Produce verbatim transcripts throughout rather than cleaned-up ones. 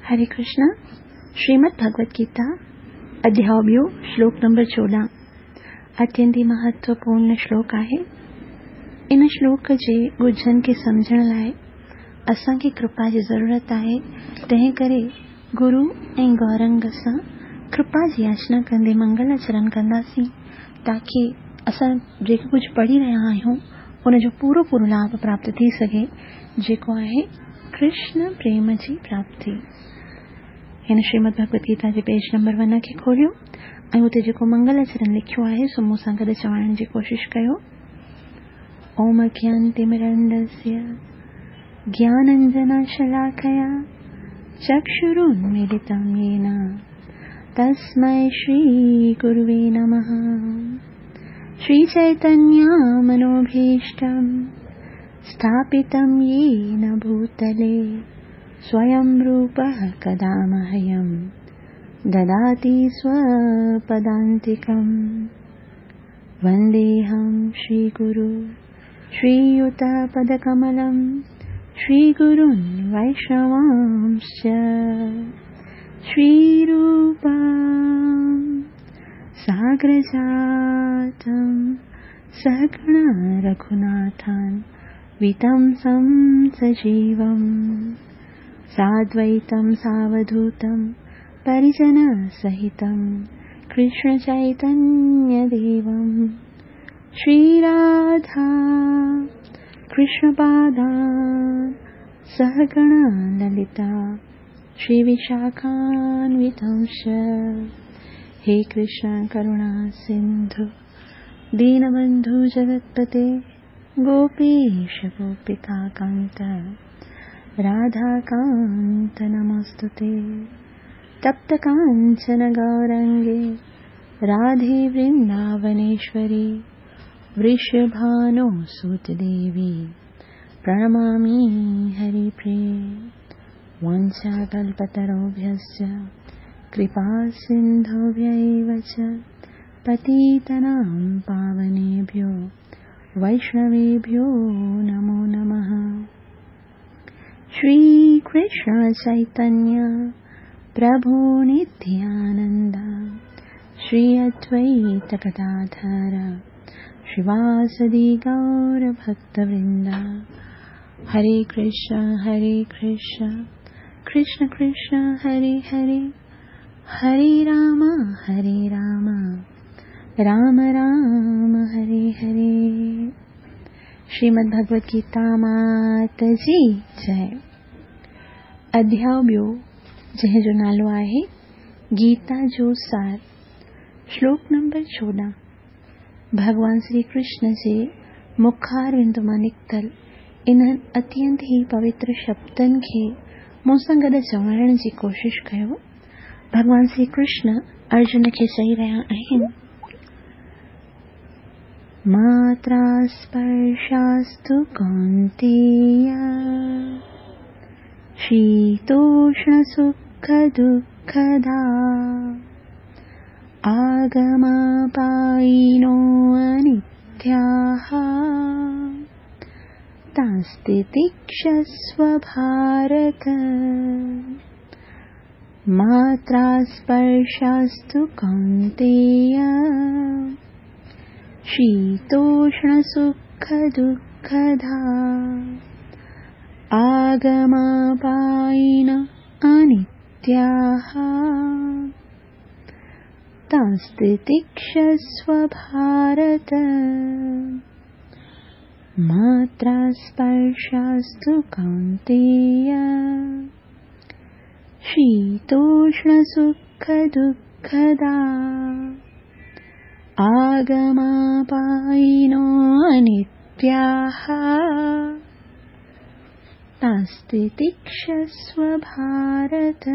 हरे कृष्णा। श्रीमद् भगवत गीता अध्याय ॿियो श्लोक नंबर चोॾहं अत्यंत ही महत्वपूर्ण श्लोक आहे। इन श्लोक जे ॻुझनि खे समझण लाइ असांखे कृपा जी ज़रूरत आहे। तंहिं करे गुरु ऐं गौरंग सां कृपा जी याचना कंदे मंगल आचरण कंदासीं ताकि असां जेको कुछ पढ़ी रहिया आहियूं उन जो पूरो पूरो लाभ प्राप्त थी सघे, जेको आहे कृष्ण प्रेम जी प्राप्ति। हिन श्रीमद् भगवत गीता जे पेज नंबर वन खे खोलियो ऐं उते जेको मंगल आचरण लिखियो आहे सो मूं सां गॾु चवाइण जी कोशिश कयो। ओम अज्ञानतिमिरन्धस्य ज्ञानञ्जनशलाकया चक्षुरुन्मीलितं येन तस्मै श्रीगुरुवे नमः। श्रीचैतन्यमनोभीष्टं स्थापितं येन भूतले स्वयं रूपः कदा मह्यं ददाति स्वपदान्तिकम्। वन्देऽहं श्रीगुरु श्रीयुतपदकमलं श्रीगुरुन् वैष्णवांश्च श्रीरूपं साग्रजातं सहगण रघुनाथान् वितंसं सजीवम् साद्वैतं सावधूतं परिजनसहितं कृष्णचैतन्यदेवं श्रीराधा कृष्णपादान् सहगण ललिता श्रीविशाखान्वितंश्च। हे कृष्ण करुणा सिन्धु दीनबन्धु जगत्पते गोपेश गोपिकान्त राधाकान्त नमोस्तुते। तप्त काञ्चन गौरंगे राधे वृन्दावनेश्वरी वृषभानुसुतदेवी प्रणमामि हरिप्रिये। वाञ्छाकल्पतरुभ्यश्च कृपा सिन्धुभ्यैव च पतितनां पावनेभ्यो वैष्णवेभ्यो नमो नमः। श्री कृष्ण चैतन्य प्रभु नित्यानंद श्री अद्वैत गदाधर श्रीवासदि गौर भक्तवृंद। हरे कृष्ण हरे कृष्ण कृष्ण कृष्ण हरे हरे हरे राम हरे राम राम राम हरे हरे। श्रीमद् भगवत गीता मात जी जय। अध्याय ॿियो जंहिं जो नालो आहे गीता जो सार। श्लोक नंबर चोॾहं भगवान श्री कृष्ण जे मुखारविंद मां निकतल इन्हनि अत्यंत ही पवित्र शब्दनि खे मूं सां गॾु चवाइण जी कोशिश कयो। भगवान श्री कृष्ण अर्जुन खे चई रहिया आहिनि, मात्रा स्पर्शास्तु कौन्तेय शीतोष्ण सुख दुःखदा आगमापायिनो अनित्याः तास्ति तिक्षस्व भारत। मात्रा स्पर्शास्तु कौन्तेय शीतोष्ण सुख दुःखदा आगमापायिन अनित्याः तास्ति तिक्षस्व भारत। मात्रा स्पर्शास्तु कौन्तेय शीतोष्ण सुख दुःखदा आगमापायिनो अनित्याः तास्ति तिक्षस्व भारत।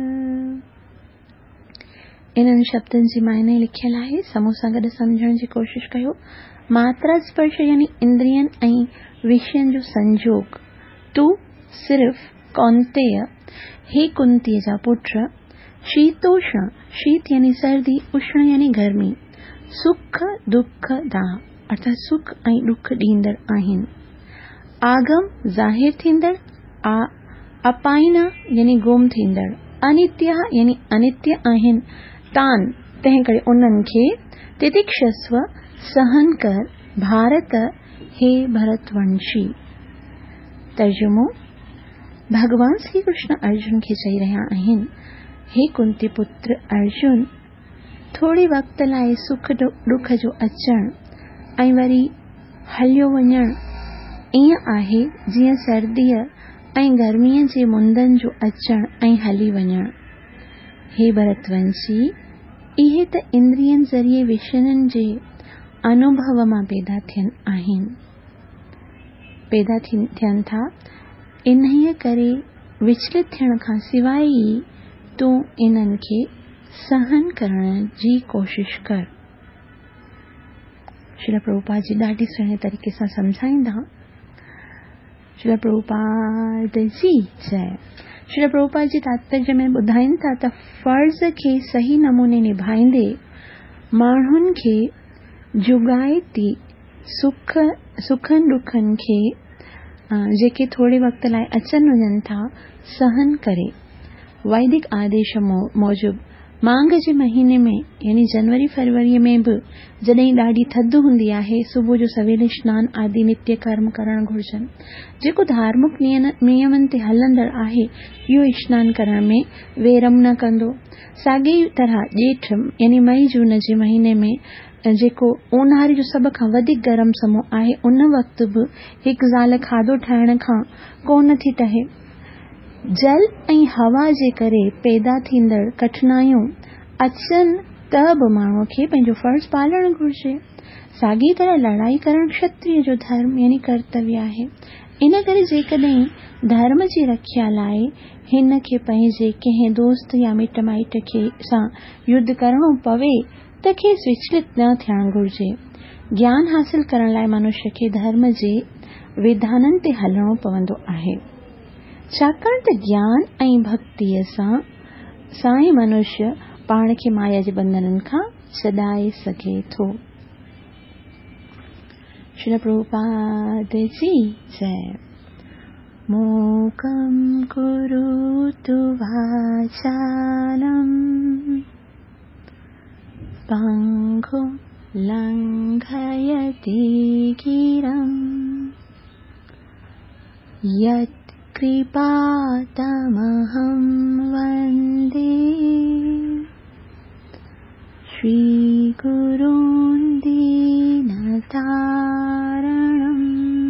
इन्हनि शब्दनि जी मायने लिखियल आहे, समूह सां गॾु समझण जी कोशिश कयो। मात्रा स्पर्श यानी इंद्रियन ऐं विषयन जो संजोग। तू सिर्फ कौन्तेय हे कुंती जा पुत्र। शीतोष्ण शीत यानी सर्दी, उष्ण यानी गर्मी, सुख दुख दाह अर्थात सुख ऐं दुख ॾींदड़ आहिनि। आगम ज़ाहिर थींदड़, आ अपाइना यानी गुम थींदड़, अनित्य यानी अनित्य आहिनि, तान तंहिं करे उन्हनि खे तितिक्षस्व सहन कर भारत हे भरतवंशी। तर्जुमो, भगवान श्री कृष्ण अर्जुन खे चई रहिया आहिनि, हे कुंती पुत्र अर्जुन, थोड़े वक्त लाइ सुख दुख जो अचण ऐं वरी हलियो वञण ईअं आहे जीअं सर्दीअ ऐं गर्मीअ जे मुंदनि जो अचण ऐं हली वञण। हे भरतवंशी, इहे त इंद्रियनि ज़रिए विषयनि जे अनुभव मां पैदा थियनि आहिनि पैदा थियनि था। इन्हीअ करे विचलित थियण खां सवाइ ई तूं इन्हनि खे सहन करण जी कोशिश कर। श्रील प्रभुपाद जी ॾाढी सुहिणे तरीक़े सां सम्झाईंदा। श्रील प्रभुपाद जी जय। श्रील प्रभुपाद जी तात्पर्य में ॿुधाइनि था त फर्ज़ खे सही नमूने निभाईंदे माण्हुनि खे जुगाए थी सुख सुखनि दुखनि खे जेके थोड़े वक्त लाइ अचनि वञनि था सहन करे। वैदिक आदेश मौजूब मांग जे महीने में यानी जनवरी फरवरी में बि जॾहिं ॾाढी थधि हूंदी आहे, सुबुह जो सवेल स्नान आदि नित्य कर्म करण घुर्जनि। जेको धार्मिक नियमनि ते हलंदड़ आहे, इहो स्नान करण में वेरम न कंदो। साॻी तरह ॼेठ यानी मई जून जे महीने में जेको ऊन्हारे जो सभ खां वधीक गरम समो आहे, उन वक़्त बि हिकु ज़ाल खाधो ठाहिण खां कोन थी टहे। जल ऐं हवा जे करे पैदा थींदड़ कठिनाइयूं अचनि त बि माण्हूअ खे पंहिंजो फर्ज़ पालण घुर्जे। साॻी तरह लड़ाई करण क्षत्रिय जो धर्म यानी कर्तव्य आहे। इन करे जेकॾहिं धर्म जी रक्षा लाइ हिन खे पंहिंजे कंहिं दोस्त या मिट माइट खे सां युद्ध करणो पवे त खेसि विचलित न थियण घुर्जे। ज्ञान हासिल करण लाइ मनुष्य खे धर्म जे विधाननि ते हलणो पवंदो आहे, छाकाणि त ज्ञान ऐं भक्तिअ सां सां ई मनुष्य पाण खे माया जे बंधननि खां छॾाए सघे थो। श्री प्रभुपाद जी जय। मूकं करोतु वाचालं पङ्गुं लङ्घयति गिरं यत् कृपातमहं वन्दे श्रीगुरून् दीनतारणम्।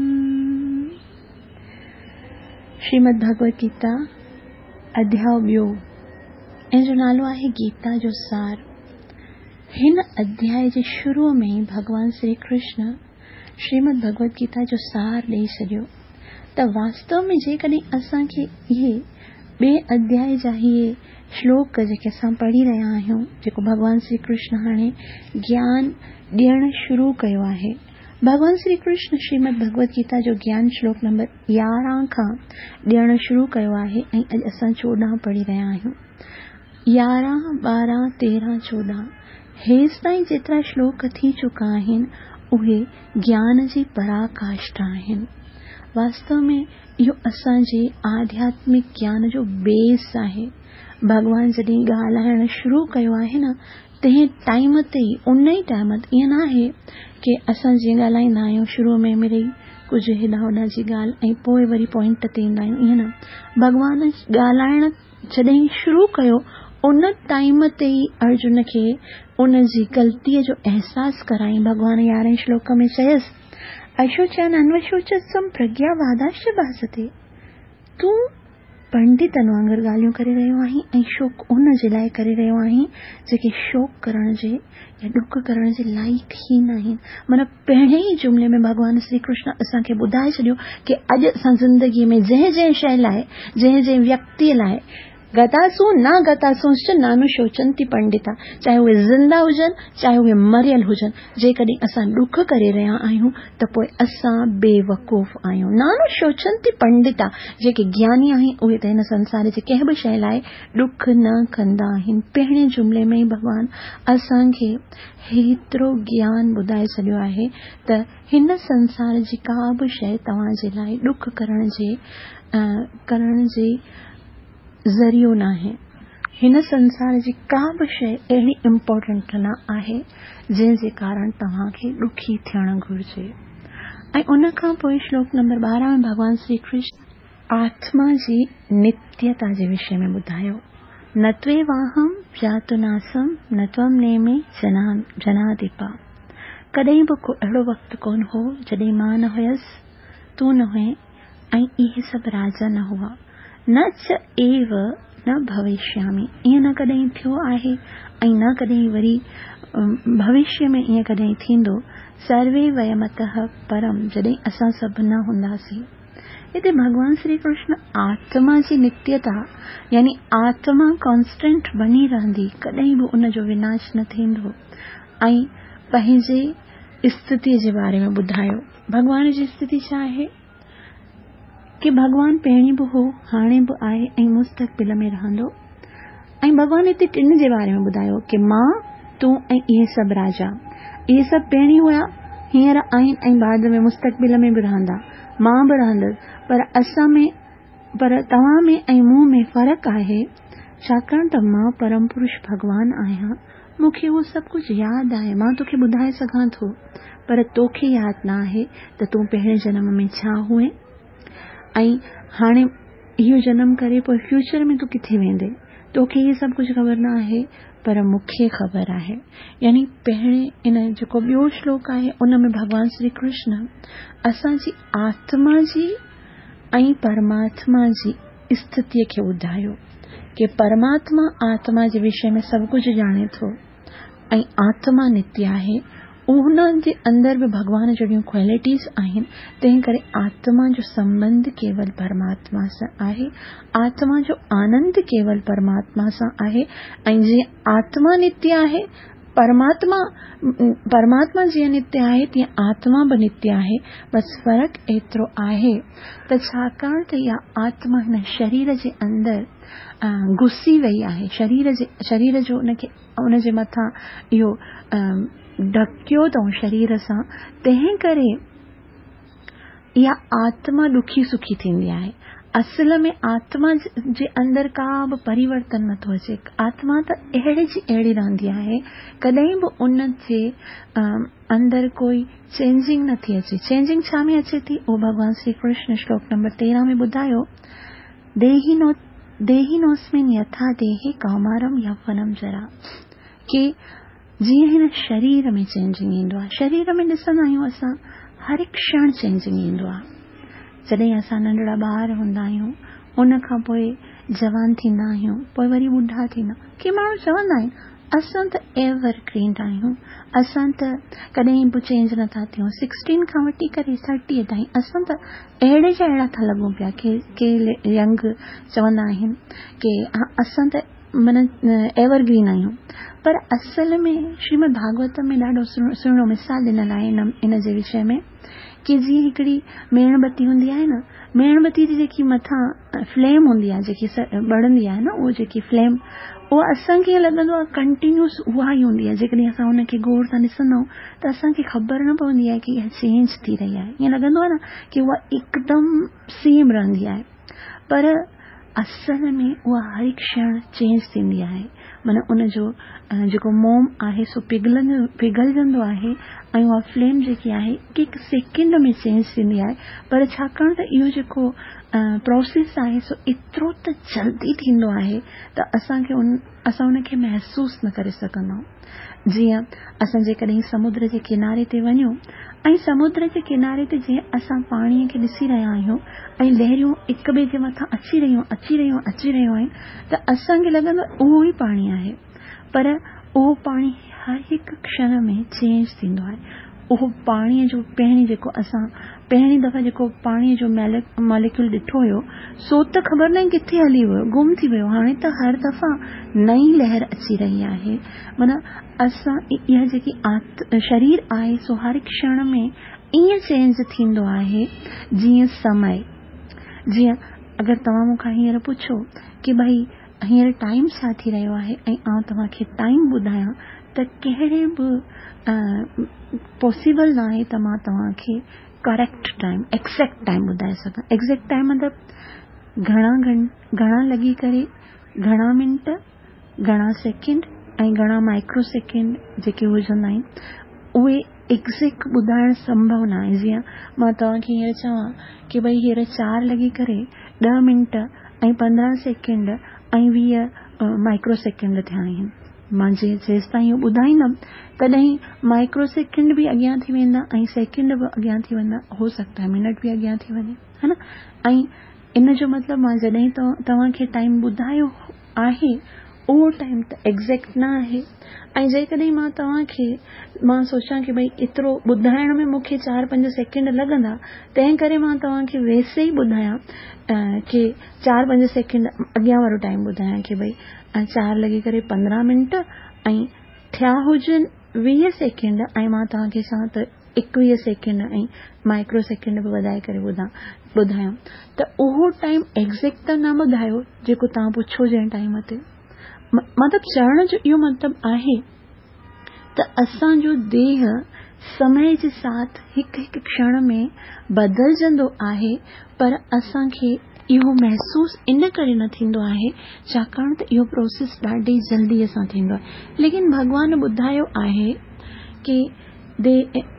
श्रीमद् भगवत गीता अध्याय ॿियो, इन जो नालो आहे गीता जो सार। हिन अध्याय जे शुरूअ में भगवान श्री कृष्ण श्रीमद् भगवत गीता जो सार ॾेई छॾियो त वास्तव में जेकॾहिं असांखे इहे ॿिए अध्याय जा इहे श्लोक जेके असां पढ़ी रहिया आहियूं, जेको भगवान श्री कृष्ण हाणे ज्ञान ॾियण शुरू कयो आहे। भगवान श्री कृष्ण श्रीमद् भगवत गीता जो ज्ञान श्लोक नंबर यारहं खां ॾियण शुरू कयो आहे ऐं अॼु असां चोॾहं पढ़ी रहिया आहियूं। यारहं ॿारहं तेरहं चोॾहं हेसि ताईं जेतिरा श्लोक थी चुका आहिनि उहे ज्ञान जी पराकाष्ठा आहिनि। वास्तव में इहो असांजे आध्यात्मिक ज्ञान जो बेस आहे। भगवान जॾहिं ॻाल्हाइण शुरू कयो आहे न, तंहिं टाइम ते ई उन ई टाइम ते ईअं न आहे कि असां जीअं ॻाल्हाईंदा आहियूं शुरूअ में मिड़ई कुझु हेॾा होॾा जी ॻाल्हि ऐं पोइ वरी पॉइंट ते ईंदा आहियूं, ईअं न। भगवान ॻाल्हाइण जॾहिं शुरू कयो उन टाइम ते ई अर्जुन खे उन जी ग़लतीअ जो अहसास कराई। भगवान यारहें श्लोक में चयसि, अशोचन अन्वशोचस्वम प्रज्ञावादाश्च भासते। तूं पंडितनि वांगुरु ॻाल्हियूं करे रहियो आहीं ऐं शोक उन जे लाइ करे रहियो आहीं जेके शोक करण जे या ॾुख करण जे लाइक़ ई न आहिनि। माना पहिरें ई जुमिले में भगवान श्री कृष्ण असांखे ॿुधाए छॾियो कि अॼु असां ज़िंदगीअ में जंहिं जंहिं शइ लाइ, जंहिं जंहिं व्यक्तिअ लाइ गतासु न गतासुश्च नानु शोचंती पंडिता, चाहे उहे ज़िंदा हुजन चाहे उहे मरियल हुजन, जेकॾहिं असां ॾुख करे रहिया आहियूं त पोइ असां बेवकूफ़ आहियूं। नानु शोचंती पंडिता, जेके ज्ञानी आहिनि उहे त हिन संसार जे कंहिं बि शइ लाइ ॾुख न कंदा आहिनि। पहिरें जुमिले में ई भॻवान असांखे हेतिरो ज्ञान ॿुधाए छॾियो आहे त हिन संसार जी का बि शइ तव्हां जे लाइ ॾुख करण जे करण जे ज़रियो न आहे। हिन संसार जी का बि शइ अहिड़ी इम्पोर्टेंट न आहे जंहिं जे कारण तव्हांखे ॾुखी थियणु घुर्जे। ऐं उन खां पोइ श्लोक नंबर ॿारहं में भगवान श्री कृष्ण आत्मा जी नित्यता जे विषय में ॿुधायो। न त्वे वाहम जातु नासम न त्वम नेमे जना जनादिपा। कॾहिं बि को अहिड़ो वक़्तु कोन हो जॾहिं मां न हुयसि, तूं न हुए ऐं इहे सभु राजा न हुआ। न च एव न भविष्यामि, ईअं न कॾहिं थियो आहे ऐं न कॾहिं वरी भविष्य में ईअं कॾहिं थींदो। सर्वे वयमतः परम, जॾहिं असां सभु न हूंदासीं। हिते भगवान श्री कृष्ण आत्मा जी नित्यता यानी आत्मा कॉन्स्टेंट बनी रहंदी, कॾहिं बि उन जो विनाश न थींदो, ऐं पंहिंजे स्थिति जे बारे में ॿुधायो। भगवान जी स्थिति छा आहे कि भगवान पहिरीं बि हो, हाणे बि आहे ऐं मुस्तक़बिल में रहंदो। ऐं भगवान हिते टिनि जे बारे में ॿुधायो कि मां, तूं ऐं इहे सभु राजा, इहे सभु पहिरीं हुया, हींअर आहिनि ऐं बाद में मुस्तक़बिल में बि रहंदा। मां बि रहंदसि, पर असां में पर तव्हां में ऐं मूं में फ़र्क़ु आहे, छाकाणि त मां परम पुरुष भगवान आहियां। मूंखे उहो सभु कुझु यादि आहे, मां तोखे ॿुधाए सघां थो, पर तोखे यादि न आहे त तूं पहिरें जन्म में छा हुए ऐं हाणे इहो जन्म करे पोइ फ्यूचर में तूं किथे वेंदे। तोखे इहे सभु कुझु ख़बर न आहे, पर मूंखे ख़बर आहे। यानी पहिरें इन जेको ॿियो श्लोक आहे उन में भगवान श्री कृष्ण असांजी आत्मा जी ऐं परमात्मा जी स्थितीअ खे ॿुधायो कि परमात्मा आत्मा जे विषय में सभु कुझु ॼाणे थो ऐं आत्मा नित्य आहे। उन्हनि जे अंदर बि भगवान जहिड़ियूं क्वालिटीज़ आहिनि, तंहिं करे आत्मा जो संबंध केवल परमात्मा सां आहे, आत्मा जो आनंद केवल परमात्मा सां आहे। ऐं जीअं आत्मा नित्य आहे, परमात्मा परमात्मा जीअं नित्य आहे तीअं आत्मा बि नित्य आहे। बसि फ़र्क़ु एतिरो आहे त छाकाणि त इहा आत्मा हिन शरीर जे अंदर घुसी वई आहे, शरीर जे शरीर जो उनखे उन जे मथां इहो ढकियो अथऊं शरीर सां, तंहिं करे इहा आत्मा ॾुखी सुखी थींदी आहे। असल में आत्मा जे अंदर का बि परिवर्तन नथो अचे, आत्मा त अहिड़े जी अहिड़ी रहंदी आहे, कॾहिं बि उन जे अंदर कोई चेंजिंग नथी अचे। चेंजिंग छा में अचे थी उहो भगवान श्री कृष्ण श्लोक नंबर तेरहं में ॿुधायो। देही नो देही नोस्मिन यथा देहे कौमारम यौवनम जरा, कि जीअं हिन शरीर में चेंजिंग ईंदो आहे, शरीर में ॾिसंदा आहियूं असां हर हिकु क्षण चेंजिंग ईंदो आहे। जॾहिं असां नंढड़ा ॿार हूंदा आहियूं, उन खां पोइ जवान थींदा आहियूं, पोइ वरी ॿुढा थींदा। के माण्हू चवंदा आहिनि असां त एवर ग्रीन आहियूं, असां त कॾहिं बि चेंज नथा थियूं, सिक्सटीन खां वठी करे थर्टीअ ताईं असां त अहिड़े जा अहिड़ा था लॻूं पिया। के के यंग चवंदा आहिनि कि असां त मन एवर ग्रीन आहियूं, पर असल में श्रीमद भागवत में ॾाढो सुहिणो मिसाल ॾिनल आहे इन, इन जे विषय में कि जीअं हिकिड़ी मेणबत्ती हूंदी आहे न, मेणबत्ती जी जेकी मथां फ्लेम हूंदी आहे, जेकी ॿरंदी आहे न, उहो जेकी फ्लेम, उहा असांखे ईअं लॻंदो आहे कंटिन्यूस उहा ई हूंदी आहे। जेकॾहिं असां हुनखे गौर सां ॾिसंदा त असांखे ख़बर न पवंदी आहे कि इहा चेंज थी रही आहे। ईअं लॻंदो आहे न कि उहा हिकदमि सेम रहंदी आहे, पर असल में उहा हर हिकु क्षण चेंज थींदी आहे। माना उन जो जेको मोम आहे सो पिघलंदो पिघलजंदो आहे ऐं उहा फ्लेम जेकी आहे हिकु सेकेंड में चेंज थींदी आहे। पर छाकाणि त इहो जेको प्रोसेस आहे सो एतिरो त जल्दी थींदो आहे त असांखे उन असां उनखे महसूस न करे सघंदा आहियूं। जीअं असां जेकॾहिं समुद्र जे किनारे ते वञूं ऐं समुद्र जे किनारे ते जीअं असां पाणीअ खे ॾिसी रहिया आहियूं ऐं लहरियूं हिक ॿिए जे मथां अची रहियूं अची रहियूं अची रहियूं आहिनि, त असांखे लॻंदो उहो ई पाणी आहे, पर उहो पाणी हर हिकु क्षण में चेंज थींदो आहे। उहो पाणीअ जो पहिरीं जेको असां पहिरीं दफ़ा जेको पाणीअ जो मॉलिक्यूल ॾिठो हुयो सो त ख़बर न किथे हली वियो, गुम थी वियो। हाणे त हर दफ़ा नई लहर अची रही आहे। माना असां इहा जेकी आत शरीर आहे सो हर क्षण में ईअं चेंज थींदो आहे जीअं समय। जीअं अगरि तव्हां मूंखां हींअर पुछो कि भई हींअर टाइम छा थी रहियो आहे ऐं आउं तव्हांखे टाइम ॿुधायां त कहिड़े बि पॉसिबल न आहे त मां तव्हांखे करेक्ट टाइम एक्ज़ैक्ट टाइम ॿुधाए सघां। एक्ज़ैक्ट टाइम मतिलबु घणा घं घणा लॻी करे घणा मिंट, घणा सेकेंड ऐं घणा माइक्रो सेकेंड जेके हुजंदा आहिनि उहे एक्ज़ैक्ट ॿुधाइण संभव न आहे। जीअं मां तव्हांखे हींअर चवां कि भई हींअर चारि लॻी करे ॾह मिंट ऐं पंद्रहं सेकेंड ऐं वीह माइक्रो सेकेंड थिया आहिनि। मां जे जेसि ताईं इहो ॿुधाईंदमि तॾहिं माइक्रो सेकेंड बि अॻियां थी वेंदा ऐं सेकेंड बि अॻियां थी वेंदा, हो सकता है मिनट बि अॻियां थी वञे, है न। ऐं इन जो मतिलबु मां जॾहिं तव्हां तव्हांखे टाइम ॿुधायो आहे उहो टाइम त एक्ज़ैक्ट न आहे। ऐं जेकॾहिं मां तव्हांखे मां सोचां कि भई एतिरो ॿुधाइण में मूंखे चारि पंज सेकेंड लॻंदा, तंहिं करे मां तव्हांखे वैसे ई ॿुधायां कि चारि पंज सेकेंड अॻियां वारो टाइम ॿुधायां कि भई चारि लॻी करे पंद्रहं मिंट ऐं थिया हुजनि वीह सेकेंड ऐं मां तव्हांखे चवां त एकवीह सेकेंड ऐं माइक्रो सेकेंड बि वधाए करे ॿुधां ॿुधायां त उहो टाइम एक्ज़ैक्ट त न ॿुधायो जेको तव्हां पुछो जंहिं टाइम ते। मतिलबु चवण जो इहो मतिलबु आहे त असांजो देह समय जे साथ हिकु हिकु क्षण में बदिलजंदो आहे, पर असांखे इहो महसूस इन करे न थींदो आहे छाकाणि त इहो प्रोसेस ॾाढी जल्दीअ सां थींदो आहे। लेकिन भॻवान ॿुधायो आहे कि दे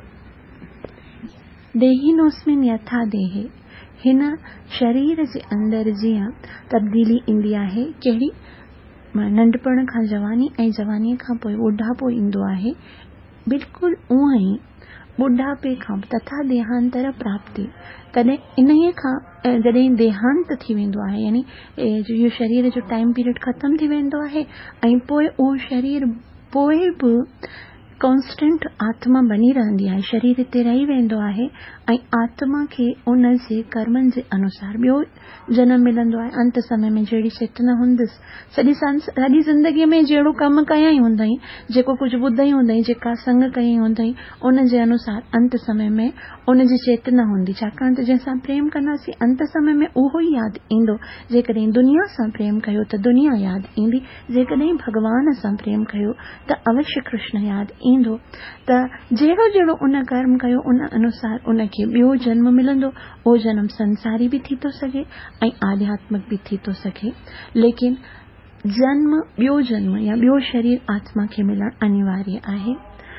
देहिनोस्मिन यथा देहे, हिन शरीर जे अंदरि जीअं तब्दीली ईंदी आहे, कहिड़ी नंढपण खां जवानी ऐं जवानीअ खां पोइ ॿुढापो ईंदो आहे, बिल्कुलु उअं ई ॿुढापे खां तथा देहांतर प्राप्ति, तॾहिं इन्हीअ खां जॾहिं देहांत थी वेंदो आहे यानी इहो शरीर जो टाइम पीरियड ख़तम थी वेंदो आहे ऐं पोइ उहो शरीर पोइ बि कॉन्स्टेंट आत्मा बनी रहंदी आहे, शरीर हिते रही वेंदो आहे ऐं आत्मा खे उन जे कर्मनि जे अनुसार ॿियो जनम मिलंदो आहे। अंत समय में जहिड़ी चेतना हूंदसि, सॼी सॼी ज़िंदगीअ में जहिड़ो कमु कया ई हूंदई, जेको कुझु ॿुधई हूंदई, जेका संग कई हूंदई, उन जे अनुसार अंत समय में उन जी चेतना हूंदी। छाकाणि त जंहिंसां प्रेम कंदासीं अंत समय में उहो ई यादि ईंदो। जेकॾहिं दुनिया सां प्रेम कयो त दुनिया यादि ईंदी, जेकॾहिं भॻवान सां प्रेम कयो त अवश्य कृष्ण यादि ईंदो। त जहिड़ो जहिड़ो उन कर्म कयो उन अनुसार उनखे ॿियो जन्म मिलंदो। उहो जन्म संसारी बि थी थो सघे ऐं आध्यात्मिक बि थी थो सघे, लेकिन जन्म ॿियो जन्म या ॿियो शरीर आत्मा खे मिलणु अनिवार्य आहे।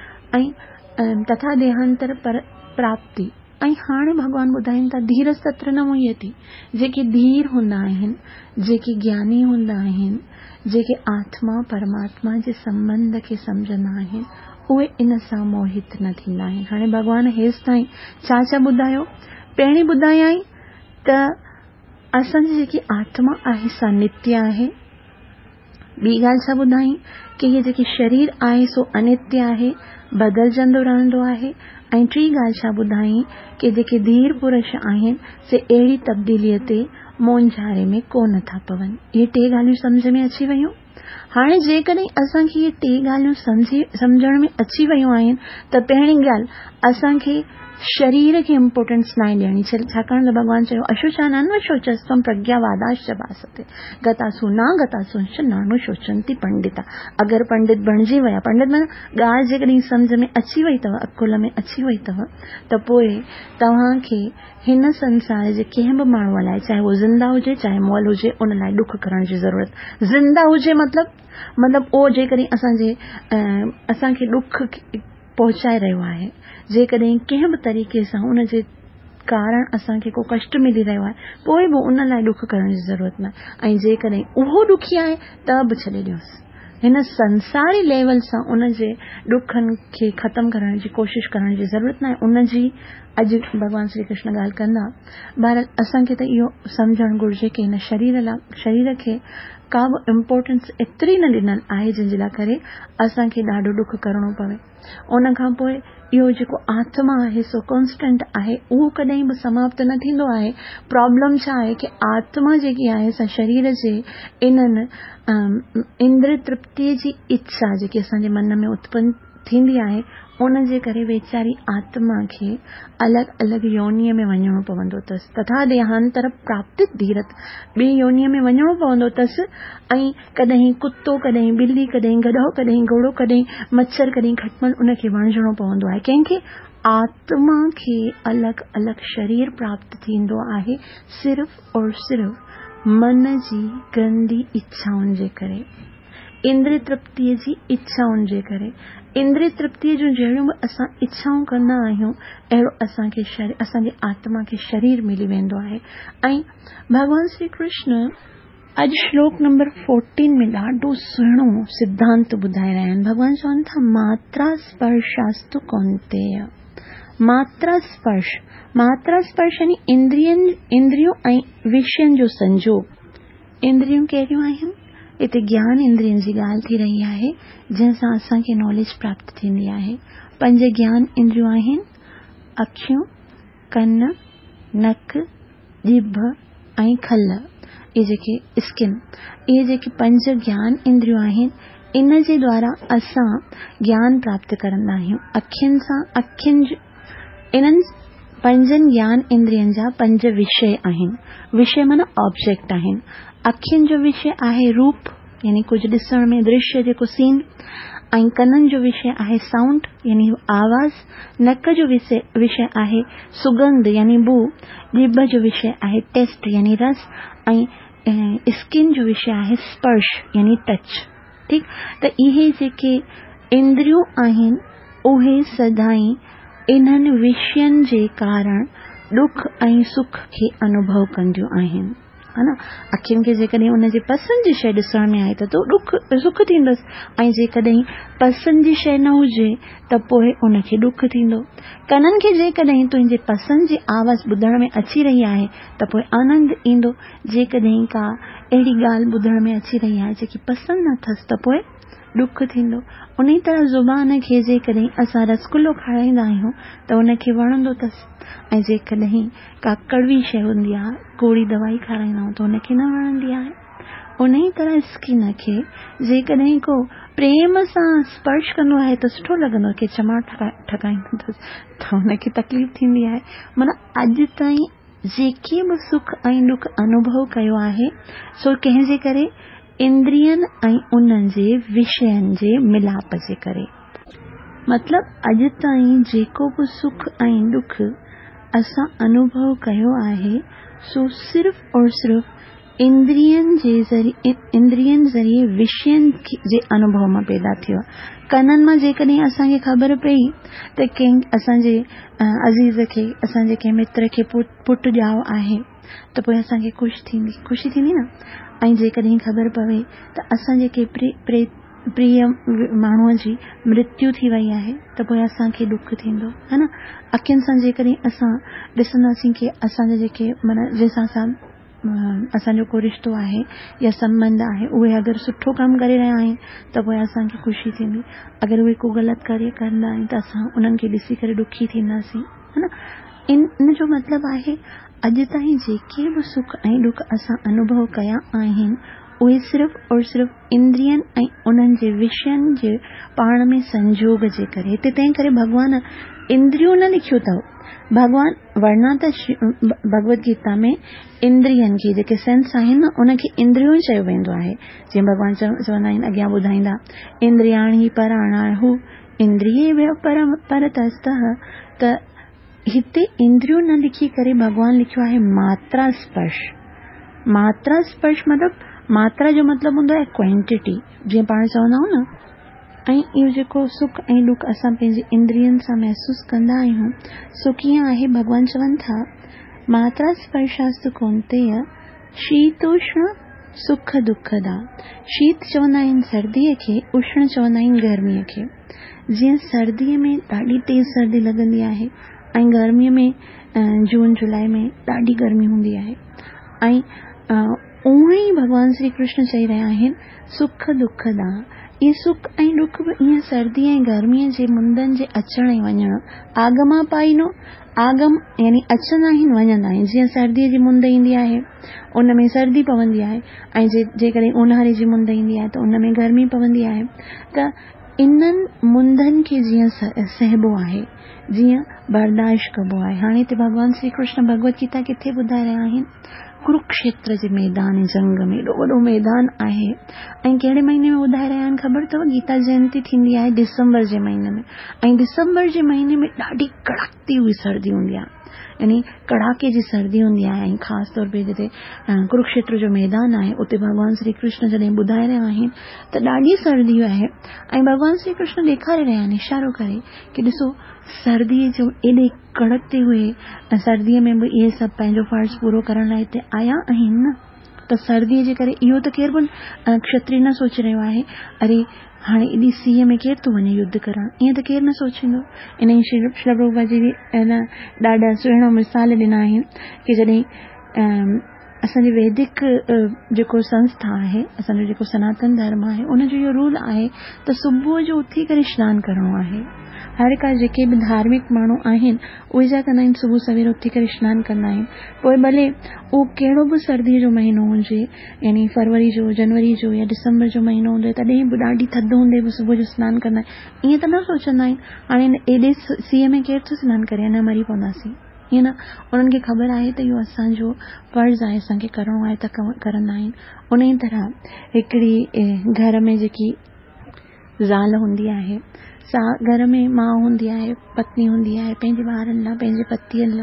ऐं तथा देहांतर पर प्राप्ति। ऐं हाणे भॻवान ॿुधाइनि था धीरज तत्र न मुह्यति, जेके धीर हूंदा आहिनि, जेके ज्ञानी हूंदा आहिनि, जेके आत्मा परमात्मा जे संबंध खे सम्झंदा आहिनि, उहे इन सां मोहित न थींदा आहिनि। हाणे भॻवान हेसि ताईं छा छा ॿुधायो? पहिरीं ॿुधायई त असांजी जेकी आत्मा आहे सा नित्य आहे। ॿी ॻाल्हि छा ॿुधाई कि हीअ जेकी शरीर आहे सो अनित्य आहे, बदिलजंदो रहंदो आहे। ऐं टी ॻाल्हि छा ॿुधाई कि जेके धीर पुरुष आहिनि से अहिड़ी तब्दीलीअ ते मोंझारे में कोन था पवनि। इहे टे ॻाल्हियूं सम्झ में अची वयूं। हाणे जेकॾहिं असांखे इहे टे ॻाल्हियूं सम्झी सम्झण में अची वयूं आहिनि त पहिरीं ॻाल्हि असांखे शरीर खे इम्पोर्टेंस न ॾियणी, छाकाणि त भॻवान चयो अशोचानन्वशोचस्त्वं प्रज्ञावादाश्च भासते गतासु न गतासुश्च नानुशोचन्ति पंडिता। अगरि पंडित बणिजी विया, पंडित माना ॻाल्हि जेकॾहिं सम्झ में अची वई अथव, अकुल में अची वई अथव, त पोइ तव्हांखे हिन संसार जे कंहिं बि माण्हूअ लाइ, चाहे उहो ज़िंदा हुजे चाहे मुअल हुजे, उन लाइ ॾुख करण जी ज़रूरत। ज़िंदा हुजे मतिलबु मतिलबु उहो जेकॾहिं असांजे असांखे ॾुख पहुचाए रहियो आहे, जेकॾहिं कंहिं बि तरीक़े सां उन जे कारण असांखे को कष्ट मिली रहियो आहे, पोइ बि उन लाइ ॾुख करण जी ज़रूरत न आहे। ऐं जेकॾहिं उहो ॾुखी आहे त बि छॾे ॾियोसि। हिन संसारी लेवल सां उन जे ॾुखनि खे ख़तमु करण जी कोशिशि करण जी ज़रूरत न आहे। उन जी अॼु भॻवान श्री कृष्ण ॻाल्हि कंदा, भारत असांखे त इहो सम्झणु घुरिजे कि हिन शरीर लाइ शरीर खे का बि इम्पोर्टेंस एतिरी न ॾिनल आहे जंहिंजे लाइ करे असांखे ॾाढो ॾुख करणो पवे। उन खां पोइ इहो जेको आत्मा आहे सो कॉन्स्टेंट आहे, उहो कॾहिं बि समाप्त न थींदो आहे। प्रॉब्लम छा आहे कि आत्मा जेकी आहे असां शरीर जे इन्हनि इंद्र तृप्तिअ जी इच्छा जेकी असांजे मन में उत्पन्न थींदी आहे, उन जे करे वेचारी आत्मा खे अलॻि अलॻि योनीअ में वञणो पवंदो अथसि। तथा देहांतर प्राप्ति धीरत, ॿी योनीअ में वञणो पवंदो अथसि। ऐं कॾहिं कुतो, कॾहिं ॿिली, कॾहिं गधो, कॾहिं घोड़ो, कॾहिं मच्छर, कॾहिं खटमल उनखे वणजणो पवंदो आहे। कंहिंखे? आत्मा खे अलॻि अलॻि शरीर प्राप्त थींदो आहे सिर्फ़ और सिर्फ़ मन जी गंदी इच्छाउनि जे करे, इंद्रिय तृप्तिअ जी इच्छाउनि जे करे। इंद्रिय तृप्तिअ जूं जहिड़ियूं बि असां इच्छाऊं कंदा आहियूं, अहिड़ो असांखे शरीर, असांजे आत्मा खे शरीर मिली वेंदो आहे। ऐं भगवान श्री कृष्ण अॼु श्लोक नंबर फोर्टीन में ॾाढो सुहिणो सिद्धांत ॿुधाए रहिया आहिनि। भगवान चवनि था, मात्रा स्पर्शास्तु कौन्तेय। मात्रा स्पर्श, मात्रा स्पर्श यानी इंद्रियन इंद्रियों ऐं विषयनि जो संजोग। इंद्रियूं कहिड़ियूं आहिनि? हिते ज्ञान इंद्रियनि जी ॻाल्हि थी रही आहे, जंहिंसां असांखे नॉलेज प्राप्त थींदी आहे। पंज ज्ञान इंद्रियूं आहिनि, अखियूं, कन, नक, जिभ ऐं खल, इहे जेके स्किन, इहे जेके पंज ज्ञान इंद्रियूं आहिनि, इन जे द्वारा असां ज्ञान प्राप्त करंदा आहियूं। अखियुनि सां, अखियुनि इन्हनि पंजनि ज्ञान इंद्रियनि जा पंज विषय आहिनि। विषय माना ऑब्जेक्ट आहिनि। अखियुनि जो विषय आहे रूप, यानी कुझु ॾिसण में दृश्य जेको सीन। ऐं कननि जो विषय आहे साउंड, यानी आवाज़। नक जो विषय विषय आहे सुगंध, यानी बू। जिभ जो विषय आहे टेस्ट, यानी रस। ऐं स्किन जो विषय आहे स्पर्श, यानी टच। ठीक, त इहे जेके इंद्रियूं आहिनि, उहे सदाई इन्हनि विषयनि जे कारण दुख ऐं सुख खे अनुभव कंदियूं आहिनि, है न। अखियुनि खे जेकॾहिं उन जे पसंदि जी शइ ॾिसण में आहे त तो दुख सुख थींदसि, ऐं जेकॾहिं पसंदि जी शइ न हुजे त पोइ उनखे दुख थींदो। कननि खे जेकॾहिं तुंहिंजे पसंदि जी आवाज़ ॿुधण में अची रही आहे त पोइ आनंद ईंदो। जेकॾहिं का अहिड़ी ॻाल्हि ॿुधण में अची रही आहे जेकी पसंदि न अथसि त पोइ दुख थींदो। उन तरह ज़ुबान खे जेकॾहिं असां रसगुल्लो खाराईंदा आहियूं त उनखे वणंदो अथसि, ऐं जेकॾहिं का कड़वी शइ हूंदी आहे, गोरी दवाई खाराईंदा आहियूं त उनखे न वणंदी आहे। उन ई तरह स्किन खे जेकॾहिं को प्रेम सां स्पर्श कंदो आहे त सुठो लॻंदो आहे, कि चमाट ठकाईंदो अथसि त उनखे तकलीफ़ थींदी आहे। माना अॼु ताईं जेके बि सुख ऐं दुख अनुभव कयो आहे सो कंहिंजे करे? इंद्रियनि ऐं उन्हनि जे विषयनि जे मिलाप जे करे। मतलब अॼु ताईं जेको बि सुख ऐं दुख असां अनुभव कयो आहे सो सिर्फ़ और सिर्फ़ इंद्रियनि जे ज़रिए इंद्रियनि ज़रिए विषयनि जे अनुभव मां पैदा थियो। कननि मां जेकॾहिं असांखे ख़बर पई त कंहिं असांजे अज़ीज़ खे, असांजे कंहिं मित्र खे पुटु ॼाओ आहे त पोइ असांखे ख़ुशि थींदी ख़ुशी थींदी न। ऐं जेकॾहिं ख़बर पवे त असांजे के प्रिय प्रिय माण्हूअ जी मृत्यु थी वई आहे त पोइ असांखे दुख थींदो, है न। अखियुनि सां जेकॾहिं असां ॾिसंदासीं कि असांजा जेके माना जंहिंसां असां असांजो को रिश्तो आहे या संबंध आहे, उहे अगरि सुठो कमु करे रहिया आहिनि त पोइ असांखे ख़ुशी थींदी। अगरि उहे को ग़लति कार्य कंदा आहिनि त असां उन्हनि खे ॾिसी करे दुखी थींदासीं, है न। इन इन जो मतिलबु आहे अॼु ताईं जेके बि सुख ऐं दुख असां अनुभव कया आहिनि उहे सिर्फ़ और सिर्फ़ इंद्रियनि ऐं उन्हनि जे विषयनि जे पाण में संजोग जे करे। हिते तंहिं करे भॻवान इंद्रियूं न लिखियो अथव। भॻवान वर्णा त भगवत गीता में इंद्रियनि खे जेके सेंस आहिनि न उनखे इंद्रियूं चयो वेंदो आहे। जीअं भॻवान चवंदा आहिनि अॻियां ॿुधाईंदा, इंद्रियाणि पराणाहु इंद्रिये परम परतस्तः। त हिते इंद्रियूं न लिखी करे भॻवान लिखियो आहे मात्रा स्पर्श। मात्रा स्पर्श मतलब मात्रा जो मतलब हूंदो आहे क्वांटिटी, जीअं पाण चवंदा आहियूं न। ऐं इहो जेको सुख ऐं दुख असां पंहिंजे इंद्रियनि सां महसूस कंदा आहियूं सो कीअं आहे? भॻवान चवनि था मात्रा स्पर्शास्तु कौन्तेय शीतोष्ण सुख दुखदा। शीत चवंदा आहिनि सर्दीअ खे, उष्ण चवंदा आहिनि गर्मीअ खे। जीअं सर्दीअ में ॾाढी तेज़ सर्दी लॻंदी आहे ऐं गर्मीअ में जून जुलाई में ॾाढी गर्मी हूंदी आहे ऐं उहे ई भॻवान श्री कृष्ण चई रहिया आहिनि सुख दुख दा। इहे सुख ऐं दुख बि ईअं सर्दी ऐं गर्मीअ जे मुंदनि जे अचण ऐं वञण आगमा पाईनो। आगम यानी अचंदा आहिनि वञंदा आहिनि। जीअं सर्दीअ जी मुंद ईंदी आहे उन में सर्दी पवंदी आहे ऐं जे जेकॾहिं ऊन्हारे जी मुंद ईंदी आहे त उन में गर्मी पवंदी आहे। त इन्हनि मुंदनि खे जीअं सहबो आहे, जीअं बर्दाश्त कबो आहे। हाणे हिते भॻवान श्री कृष्ण भगवत गीता किथे ॿुधाए रहिया आहिनि? कुरुक्षेत्र जे मैदान जंग में। एॾो वॾो मैदान आहे ऐं कहिड़े महीने में ॿुधाए रहिया आहिनि ख़बर अथव? गीता जयंती थींदी आहे दिसंबर जे महीने में ऐं दिसंबर जे महीने में ॾाढी कड़कती हुई सर्दी हूंदी आहे, यानी कड़ाके जी सर्दी हूंदी आहे। ऐं ख़ासि तौर पे जिते कुरुक्षेत्र जो मैदान आहे उते भॻवान श्री कृष्ण जॾहिं ॿुधाए रहिया आहिनि त ॾाढी सर्दी आहे ऐं भॻवान श्री कृष्ण ॾेखारे रहिया आहिनि इशारो करे कि ॾिसो सर्दीअ जो एॾे कड़कते हुए सर्दीअ में बि इहे सभु पंहिंजो फर्ज़ पूरो करण लाइ हिते आया आहिनि न। त सर्दीअ जे करे इहो त केरु बि क्षत्रिय न सोचे रहियो आहे अरे हाणे एॾी सीअ में केरु थो वञे युद्ध करण, ईअं त केरु न सोचींदो। इन ई श्री प्रभुपाद जी बि ॾाढा सुहिणा मिसाल ॾिना आहिनि कि जॾहिं असांजे वैदिक जेको संस्था आहे, असांजो जेको सनातन धर्म आहे, उनजो इहो रूल आहे त सुबुह जो उथी करे सनानु करणो आहे। हर का जेके बि धार्मिक माण्हू आहिनि उहे छा कंदा आहिनि, सुबुह सवेर उथी करे सनानु कंदा आहिनि। पोइ भले उहो कहिड़ो बि सर्दीअ जो महीनो हुजे, यानी फरवरी जो, जनवरी जो या दिसंबर जो महीनो हुजे, तॾहिं बि ॾाढी थधि हूंदे बि सुबुह जो सनानु कंदा आहिनि। ईअं त न सोचंदा आहिनि हाणे एॾे सीअ में केरु थो सनानु करे, न मरी पवंदासीं, ईअं न। उन्हनि खे ख़बर आहे त इहो असांजो फर्ज़ आहे, असांखे करिणो आहे, त करंदा आहिनि। उन ई तरह हिकिड़ी घर में जेकी ज़ाल हूंदी आहे, सा घर में माउ हूंदी आहे, पत्नी हूंदी आहे, पंहिंजे ॿारनि लाइ, पंहिंजे पतिअनि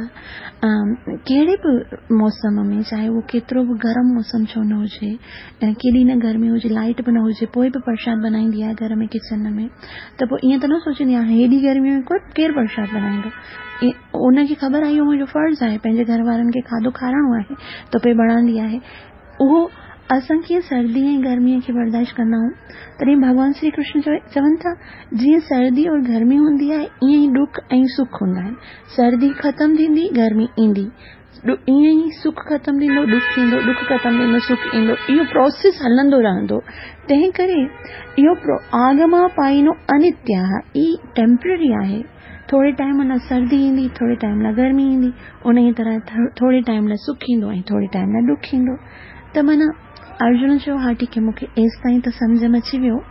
लाइ कहिड़े बि मौसम में, चाहे उहो केतिरो बि गरम मौसम छो न हुजे, केॾी न गर्मी हुजे, लाइट बि न हुजे, पोइ बि प्रसाद बनाईंदी आहे घर में किचन में। त पोइ ईअं त न सोचंदी आहे हेॾी गर्मी में कोई केरु प्रसाद बनाईंदो। उनखे ख़बर आहे इहो मुंहिंजो फर्ज़ आहे, पंहिंजे घर वारनि खे खाधो खाराइणो आहे, त पोइ बणाईंदी आहे। उहो असां कीअं सर्दी ऐं गर्मीअ खे बर्दाश्त कंदा आहियूं, तॾहिं भॻवान श्री कृष्ण चवनि था जीअं सर्दी और गर्मी हूंदी आहे ईअं ई दुख ऐं सुख हूंदा आहिनि। सर्दी ख़तमु थींदी, गर्मी ईंदी, ईअं ई सुख ख़तमु थींदो, दुख ईंदो, दुख ख़तमु थींदो, सुख ईंदो। इहो प्रोसेस हलंदो रहंदो। तंहिं करे इहो आगमा पाईनो अनित्य आहे, ई टेम्पररी आहे। थोरे टाइम लाइ सर्दी ईंदी, थोरे टाइम लाइ गर्मी ईंदी, उन ई तरह थोरे टाइम लाइ सुख ईंदो ऐं थोरे टाइम लाइ दुख ईंदो। त माना अर्जुन चयो हा ठीक है, मूंखे एसि ताईं त सम्झ में अची वियो,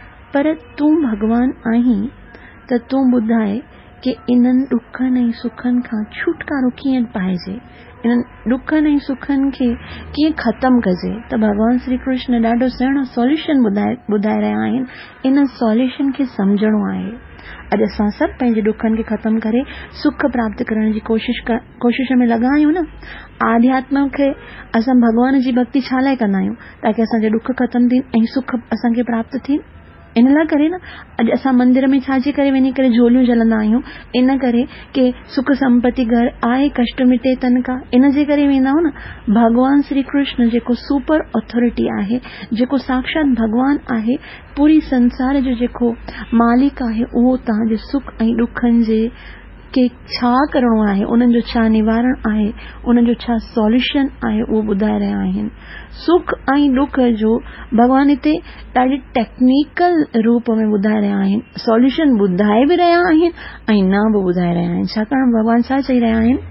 पर तूं भॻवान आहीं त तूं ॿुधाए कि इन्हनि ॾुखनि ऐं सुखनि खां छुटकारो कीअं पाइजे, इन्हनि ॾुखनि ऐं सुखनि खे कीअं ख़तमु कजे। त भॻवान श्री कृष्ण ॾाढो सुहिणो सॉल्यूशन ॿुधाए ॿुधाए रहिया आहिनि। इन सॉल्यूशन खे सम्झणो आहे। अॼु असां सभु पंहिंजे ॾुखनि खे ख़तमु करे सुख प्राप्त करण जी कोशिश कर कोशिश में लॻा आहियूं न। आध्यात्म खे असां भॻवान जी भक्ति छा लाइ कंदा आहियूं, ताकि असांजा ॾुख ख़तमु थियनि ऐं सुख असांखे प्राप्त थियनि। इन लाइ करे न अॼु असां मंदिर में छाजे करे वञी करे झोलियूं झलंदा आहियूं, इन करे कि सुख संपत्ति घर आए, कष्ट मिटे तन का, इन जे करे वेंदा आहियूं न। भगवान श्री कृष्ण जेको सुपर अथॉरिटी आहे, जेको साक्षात भगवान आहे, पूरी संसार जो जेको मालिक आहे, उहो तव्हांजे सुख ऐं ॾुखनि जे के छा करिणो आहे, उन्हनि जो छा निवारण आहे, उन्हनि जो छा सॉल्यूशन आहे, उहो ॿुधाए रहिया आहिनि। सुख ऐं ॾुख जो भॻवान हिते ॾाढी टेक्निकल रूप में ॿुधाए रहिया आहिनि, सॉल्यूशन ॿुधाए बि रहिया आहिनि ऐं न बि ॿुधाए रहिया आहिनि। छाकाणि भॻवान छा चई रहिया आहिनि,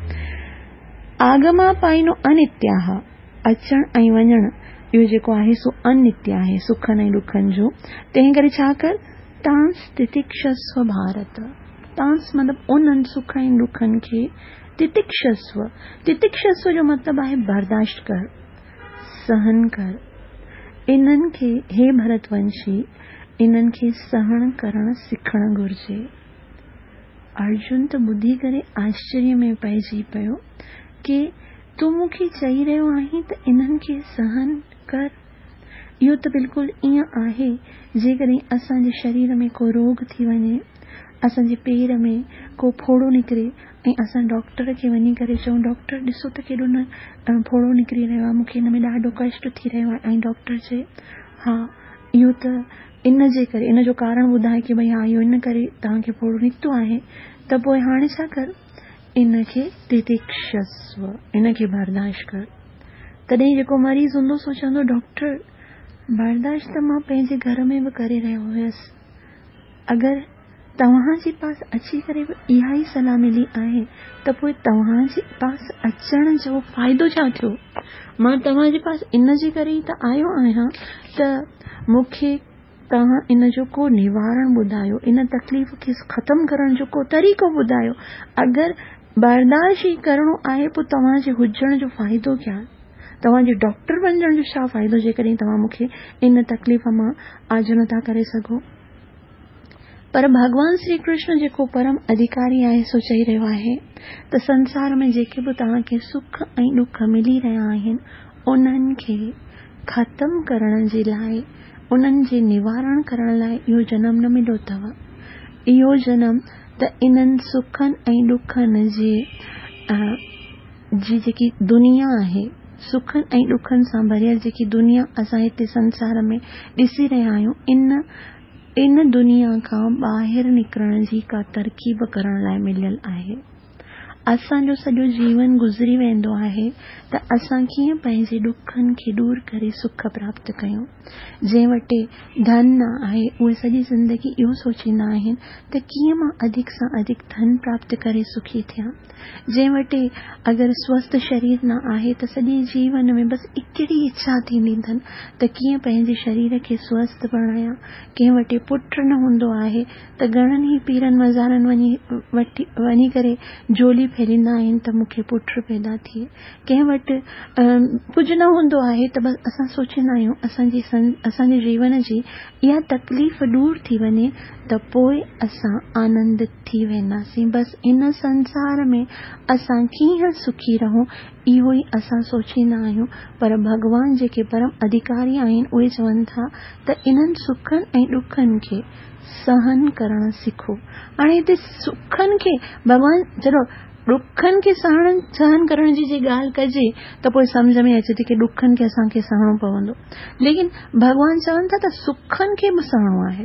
आगमा पाईनो अनित्य, अचण ऐं वञण इहो जेको आहे सो अनित्य आहे, सुखनि ऐं ॾुखनि जो। तंहिं करे छा कर, तांस तितिक्षस्व भारत, तांस मतिलबु उन्हनि सुख ऐं ॾुखनि खे तितिक्षस्व, तितिक्षस्व जो मतिलबु आहे बर्दाश्त कर, सहन कर। इन्हनि खे हे भरतवंशी, इन्हनि खे सहन करणु सिखणु घुर्जे। अर्जुन त ॿुधी करे आश्चर्य में पइजी पियो कि तूं मूंखे चई रहियो आहीं त इन्हनि खे सहन कर। इहो त बिल्कुलु ईअं आहे जेकॾहिं असांजे शरीर में को रोग थी वञे, असांजे पेर में को फोड़ो निकिरे ऐं असां डॉक्टर खे वञी करे चऊं डॉक्टर ॾिसो त केॾो न फोड़ो निकिरी रहियो आहे, मूंखे हिन में ॾाढो कष्ट थी रहियो आहे, ऐं डॉक्टर चए हा इहो त इन जे करे, इन जो कारण ॿुधाए कि भई हा इहो इन करे तव्हांखे फोड़ो निकितो आहे। त पोइ हाणे छा कर, इनखे तितिक्षस्व, इनखे बर्दाश्त कर। तॾहिं जेको मरीज़ हूंदो सोचंदो डॉक्टर बर्दाश्त त मां पंहिंजे घर में बि करे रहियो हुयसि, अगरि तव्हांजे पास अची करे इहा ई सलाह मिली आहे त पोइ तव्हांजे पास अचण जो फ़ाइदो छा थियो? मां तव्हांजे पास इन जे करे ई त आयो आहियां त मूंखे तव्हां इन जो को निवारण ॿुधायो, इन तकलीफ़ खे ख़तमु करण जो को तरीक़ो ॿुधायो। अगरि बर्दाश्त ई करणो आहे पोइ तव्हांजे हुजण जो फ़ाइदो क्या? तव्हांजे डॉक्टर बणजण जो छा फ़ाइदो जेकॾहिं तव्हां मूंखे इन तकलीफ़ मां आजो नथा करे सघो? पर भगवान श्री कृष्ण जेको परम अधिकारी आहे सो चई रहियो आहे त संसार में जेके बि तव्हांखे सुख ऐं दुख मिली रहिया आहिनि उन्हनि खे ख़तमु करण जे लाइ, उन्हनि जे निवारण करण लाइ इहो जनम न मिलियो अथव। इहो जनम त इन्हनि सुखनि ऐं दुखनि जे जी जेकी दुनिया आहे, सुखनि ऐं दुखनि सां भरियल जेकी दुनिया असां हिते संसार में ॾिसी रहिया आहियूं, इन इन दुनिया खां ॿाहिरि निकिरण जी का तरकीब करण लाइ मिलियल आहे। असांजो सॼो जीवन गुज़री वेंदो आहे त असां कीअं पंहिंजे दुखनि खे दूर करे सुख प्राप्त कयूं। जंहिं वटि धन न आहे उहे सॼी ज़िंदगी इहो सोचींदा आहिनि त कीअं मां अधिक सां अधिक धन प्राप्त करे सुखी थियां। जंहिं वटि अगरि स्वस्थ शरीर न आहे त सॼे जीवन में बसि हिकिड़ी इच्छा थींदी अथनि त कीअं पंहिंजे शरीर खे स्वस्थ बणायां। कंहिं वटि पुट न हूंदो आहे त घणनि ई पीरनि मज़ारनि वञी वठी वञी करे झोली फेरींदा आहिनि त मूंखे पुट पैदा थिए। कंहिं वटि कुझु न हूंदो आहे त बसि असां सोचींदा आहियूं असांजी असांजे जीवन जी इहा तकलीफ़ दूर थी वञे त पोइ असां आनंदित थी वेंदासीं। बसि इन संसार में असां कीअं सुखी रहूं इहो ई असां सोचींदा आहियूं। पर भगवान जेके परम अधिकारी आहिनि उहे चवनि था त इन्हनि सुखनि ऐं दुखनि खे सहन करणु सिखो। हाणे हिते सुखनि खे भगवान चलो दुखनि खे सहन सहन करण जी जे ॻाल्हि कजे त पोइ सम्झ में अचे थी की दुखनि खे असांखे सहणो पवंदो, लेकिन भगवान चवनि था त सुखनि खे बि सहणो आहे।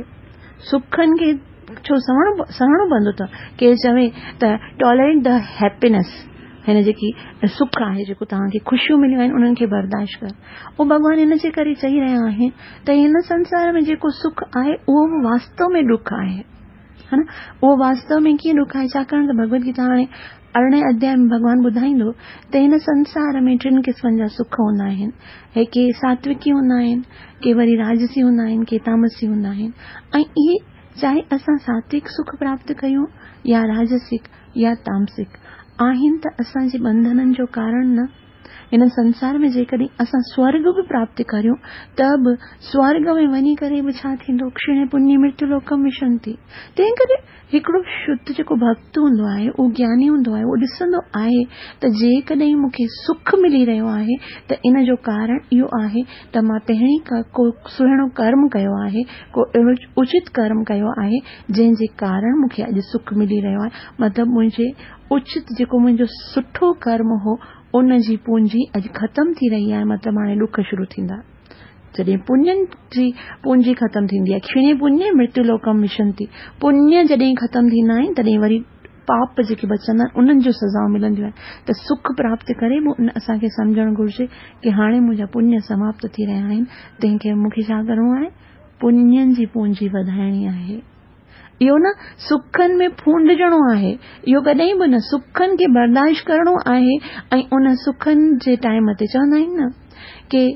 सुखनि खे छो सहणो सहणो पवंदो? त केरु चवे त टॉलरेट द हैप्पीनेस, हिन जेकी सुख आहे जेको तव्हांखे ख़ुशियूं मिलियूं आहिनि उन्हनि खे बर्दाश्त कर। उहो भगवान इन जे करे चई रहिया आहिनि त हिन संसार में जेको सुख आहे उहो बि वास्तव में दुख आहे, है न। उहो वास्तव में कीअं दुख आहे? छाकाणि त भगवत गीता हाणे अरिड़हें अध्याय में भगवान ॿुधाईंदो त हिन संसार में टिनि क़िस्मनि जा सुख हूंदा आहिनि। के सात्विकी हूंदा आहिनि, के वरी राजसी हूंदा आहिनि, के तामसी हूंदा आहिनि। ऐं इहे चाहे असां सात्विक सुख प्राप्त कयूं या राजसिक या तामसिक आहिनि त असांजे बंधननि जो कारण न। इन संसार में जेकॾहिं असां स्वर्ग बि प्राप्त करियूं त बि स्वर्ग में वञी करे बि छा थींदो? क्षीणे पुण्य मृत्यु लोकम विशंति। तंहिं करे हिकिड़ो शुद्ध जेको भक्त हूंदो आहे, उहो ज्ञानी हूंदो आहे, उहो ॾिसंदो आहे त जेकॾहिं मूंखे सुख मिली रहियो आहे त इन जो कारण इहो आहे त मां पहिरीं का को सुहिणो कर्म कयो आहे, को उचित कर्म कयो आहे जंहिंजे कारण मूंखे अॼु सुख मिली रहियो आहे। मतिलबु मुंहिंजे उचित जेको मुंहिंजो सुठो कर्म हो उन जी पूंजी अॼु ख़तमु थी रही आहे। मतिलबु हाणे दुख शुरू थींदा। जॾहिं पुण्यनि जी पूंजी ख़तमु थींदी आहे, क्षीणे पुण्य मृत्यु लोकम विशंति, पुण्य जॾहिं ख़तमु थींदा आहिनि तॾहिं वरी पाप जेके बचंदा आहिनि उन्हनि जो सज़ाऊं मिलंदियूं आहिनि। त सुख प्राप्त करे बि असांखे सम्झणु घुरिजे कि हाणे मुंहिंजा पुण्य समाप्त थी रहिया आहिनि, तंहिंखे मूंखे छा करिणो आहे? पुण्यनि जी पूंजी वधाइणी आहे। इहो न सुखनि में फूंडजणो आहे, इहो कॾहिं बि न। सुखनि खे बर्दाश्त करणो आहे ऐं उन सुखनि जे टाइम ते चवंदा आहिनि न कि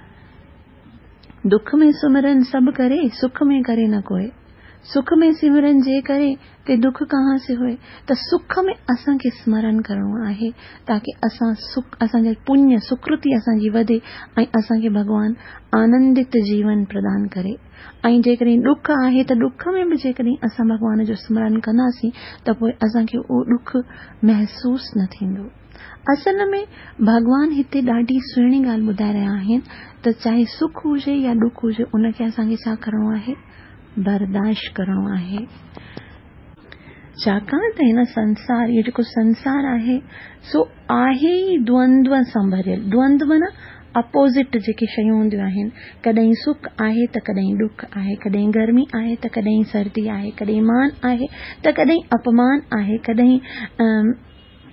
दुख में सिमरन सभु करे, सुख में करे न कोई। सुख में सिमरन जे करे ते दुख कहाँ से होए। त सुख में असांखे स्मरण करणो आहे ताकि असां सुख असांजा पुण्य सुकृति असांजी वधे ऐं असांखे भगवान आनंदित जीवन प्रदान करे। ऐं जेकॾहिं दुख आहे त दुख में बि जेकॾहिं असां भगवान जो स्मरण कंदासीं त पोइ असांखे उहो दुख महसूस न थींदो। असल में भगवान हिते ॾाढी सुहिणी ॻाल्हि ॿुधाए रहिया आहिनि त चाहे सुख हुजे या दुख हुजे उनखे असांखे छा करणो आहे? बर्दाश्त करणो आहे। छाकाणि त हिन संसार इहो जेको संसार आहे सो आहे ई द्वंद्व सां भरियल। द्वंद्व न अपोज़िट जेके शयूं हूंदियूं आहिनि, कॾहिं सुख आहे त कॾहिं दुख आहे, कॾहिं गर्मी आहे त कॾहिं सर्दी आहे, कॾहिं मान आहे त कॾहिं अपमान आहे, कॾहिं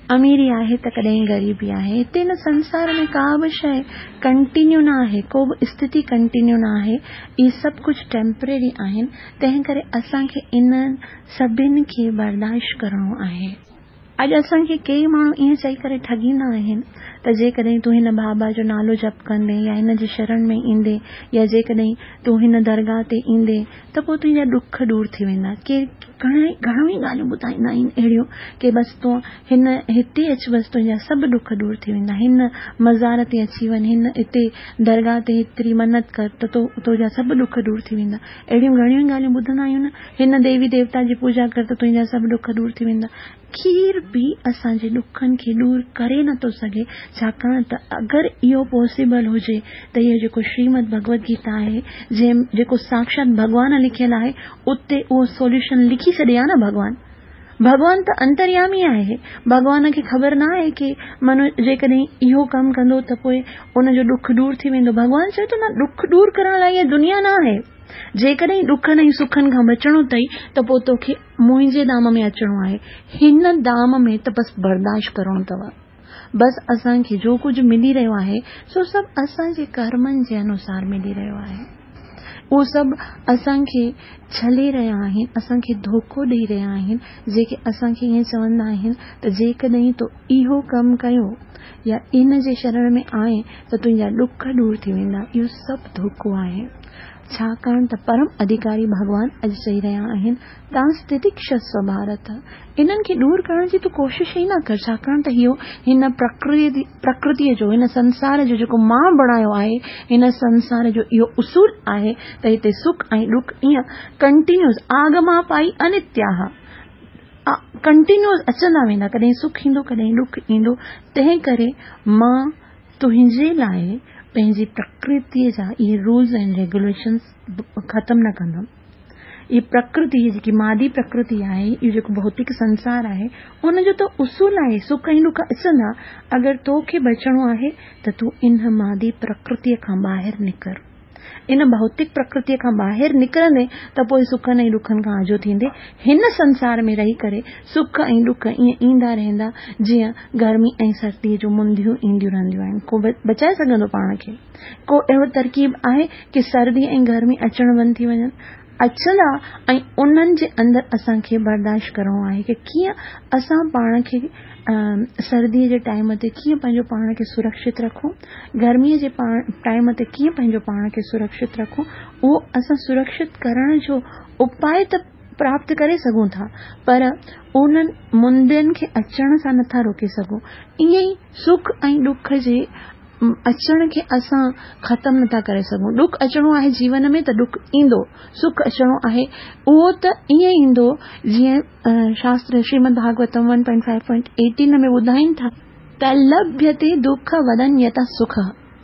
अमीरी आहे त कॾहिं ग़रीबी आहे। हिते हिन संसार में का बि शइ कंटिन्यू न आहे, को बि स्थिति कंटिन्यू न आहे। इहे सभु कुझु टेम्परेरी आहिनि। तंहिं करे असांखे इन सभिनि खे बर्दाश्त करणो आहे। अॼु असांखे कई माण्हू ईअं चई करे ठॻींदा आहिनि त जेकॾहिं तूं हिन बाबा जो नालो जप कंदे या हिन जी शरण में ईंदे या जेकॾहिं तूं हिन दरगाह ते ईंदे त पोइ तुंहिंजा दुख दूर थी वेंदा। के घणेई घणेई ॻाल्हियूं ॿुधाईंदा आहिनि अहिड़ियूं कि बसि तूं हिन हिते अचु, बसि तुंहिंजा सभु दुख दूर थी वेंदा। हिन मज़ार ते अची वञ, हिन हिते दरगाह ते हेतिरी मन्नत कर त तो तुंहिंजा सभु दुख दूर थी वेंदा। अहिड़ियूं घणियूं ॻाल्हियूं ॿुधंदा आहियूं न। हिन देवी देवता जी पूजा कर त तुंहिंजा सभु दुख दूर थी वेंदा। खीर बि असांजे दुखनि खे दूर करे नथो सघे, छाकाणि त अगरि इहो पॉसिबल हुजे त इहो जेको श्रीमद भगवत गीता आहे, जंहिं जेको साक्षात भॻवान लिखियलु आहे, उते उहो सोल्यूशन लिखी छॾे आहे न भॻवान। भॻवान त अंतर्यामी आहे। भॻवान खे ख़बर न आहे कि मनु जेकॾहिं इहो कमु कंदो त पोइ उनजो दुख दूर थी वेंदो। भॻवान चए थो न, दुख दूर करण लाइ इहा दुनिया न आहे। जेकॾहिं दुखनि ऐं सुखनि खां बचणो अथई त पोइ तोखे मुंहिंजे धाम में अचणो आहे। हिन धाम में त बसि बर्दाश्त करणो अथव। बसि असांखे जो कुझु मिली रहियो आहे सो सभु असांजे कर्मनि जे अनुसार मिली रहियो आहे। उहो सभु असांखे छले रहिया आहिनि, असांखे धोखो ॾेई रहिया आहिनि, जेके असांखे ईअं चवंदा आहिनि त जेकॾहिं तो इहो कमु कयो या इन जे शरण में आए त तुंहिंजा दुख दूर थी वेंदा। इहो सभु धोखो आहे। छाकाणि त परम अधिकारी भॻवान अॼु चई रहिया आहिनि, तव्हां स्थितिक्षस्व भारत। इन्हनि खे दूर करण जी तूं कोशिश ई न कर, छाकाणि त इहो हिन प्रकृति प्रकृतिअ जो, हिन संसार जो जेको मां बणायो आहे, हिन संसार जो इहो उसूल आहे त हिते सुख ऐं दुख ईअं कंटिन्यूस आगमापाई अनित्याह कंटिन्यूस अचंदा वेंदा। कॾहिं सुख ईंदो, कॾहिं दुख ईंदो। तंहिं करे मां तुंहिंजे लाइ पंहिंजी प्रकृतिअ जा इहे रूल्स एंड रेगुलेशन्स ख़तमु न कंदमि। ये प्रकृति जेकी मादी प्रकृति आहे, इहो जेको भौतिक संसार आहे, उनजो त उसूल आहे सुख ऐं दुख अचंदा। अगरि तोखे बचणो आहे त तूं इन मादी प्रकृतिअ खां ॿाहिरि निकर। इन भौतिक प्रकृतिअ खां ॿाहिरि निकिरंदे त पोइ सुखनि ऐं दुखनि खां आजो थींदे। हिन संसार में रही करे सुख ऐं दुख ईअं ईंदा रहंदा जीअं गर्मी ऐं सर्दीअ जो मुंदियूं ईंदियूं रहंदियूं आहिनि। को बचाए सघंदो पाण खे? को अहिड़ो तरकीब आहे कि सर्दी ऐं गर्मी अचण बंदि थी वञनि? अचंदा ऐं उन्हनि जे अंदरि असांखे बर्दाश्त करणो आहे कि कीअं असां पाण खे सर्दीअ जे टाइम ते कीअं पंहिंजो पाण खे सुरक्षित रखूं, गर्मीअ जे टाइम ते कीअं पंहिंजो पाण खे सुरक्षित रखूं। उहो असां सुरक्षित करण जो उपाय त प्राप्त करे सघूं था, पर उन्हनि मुंदियुनि खे अचण सां नथा रोके सघूं। ईअं ई सुख ऐं दुख जे अचण खे असां ख़तमु नथा करे सघूं। दुख अचणो आहे जीवन में त दुख ईंदो, सुख अचणो आहे उहो त ईअं ईंदो जीअं शास्त्र Shrimad Bhagavatam one point five point eighteen में ॿुधाइनि था त लभ्यते दुख वदन्यता सुख।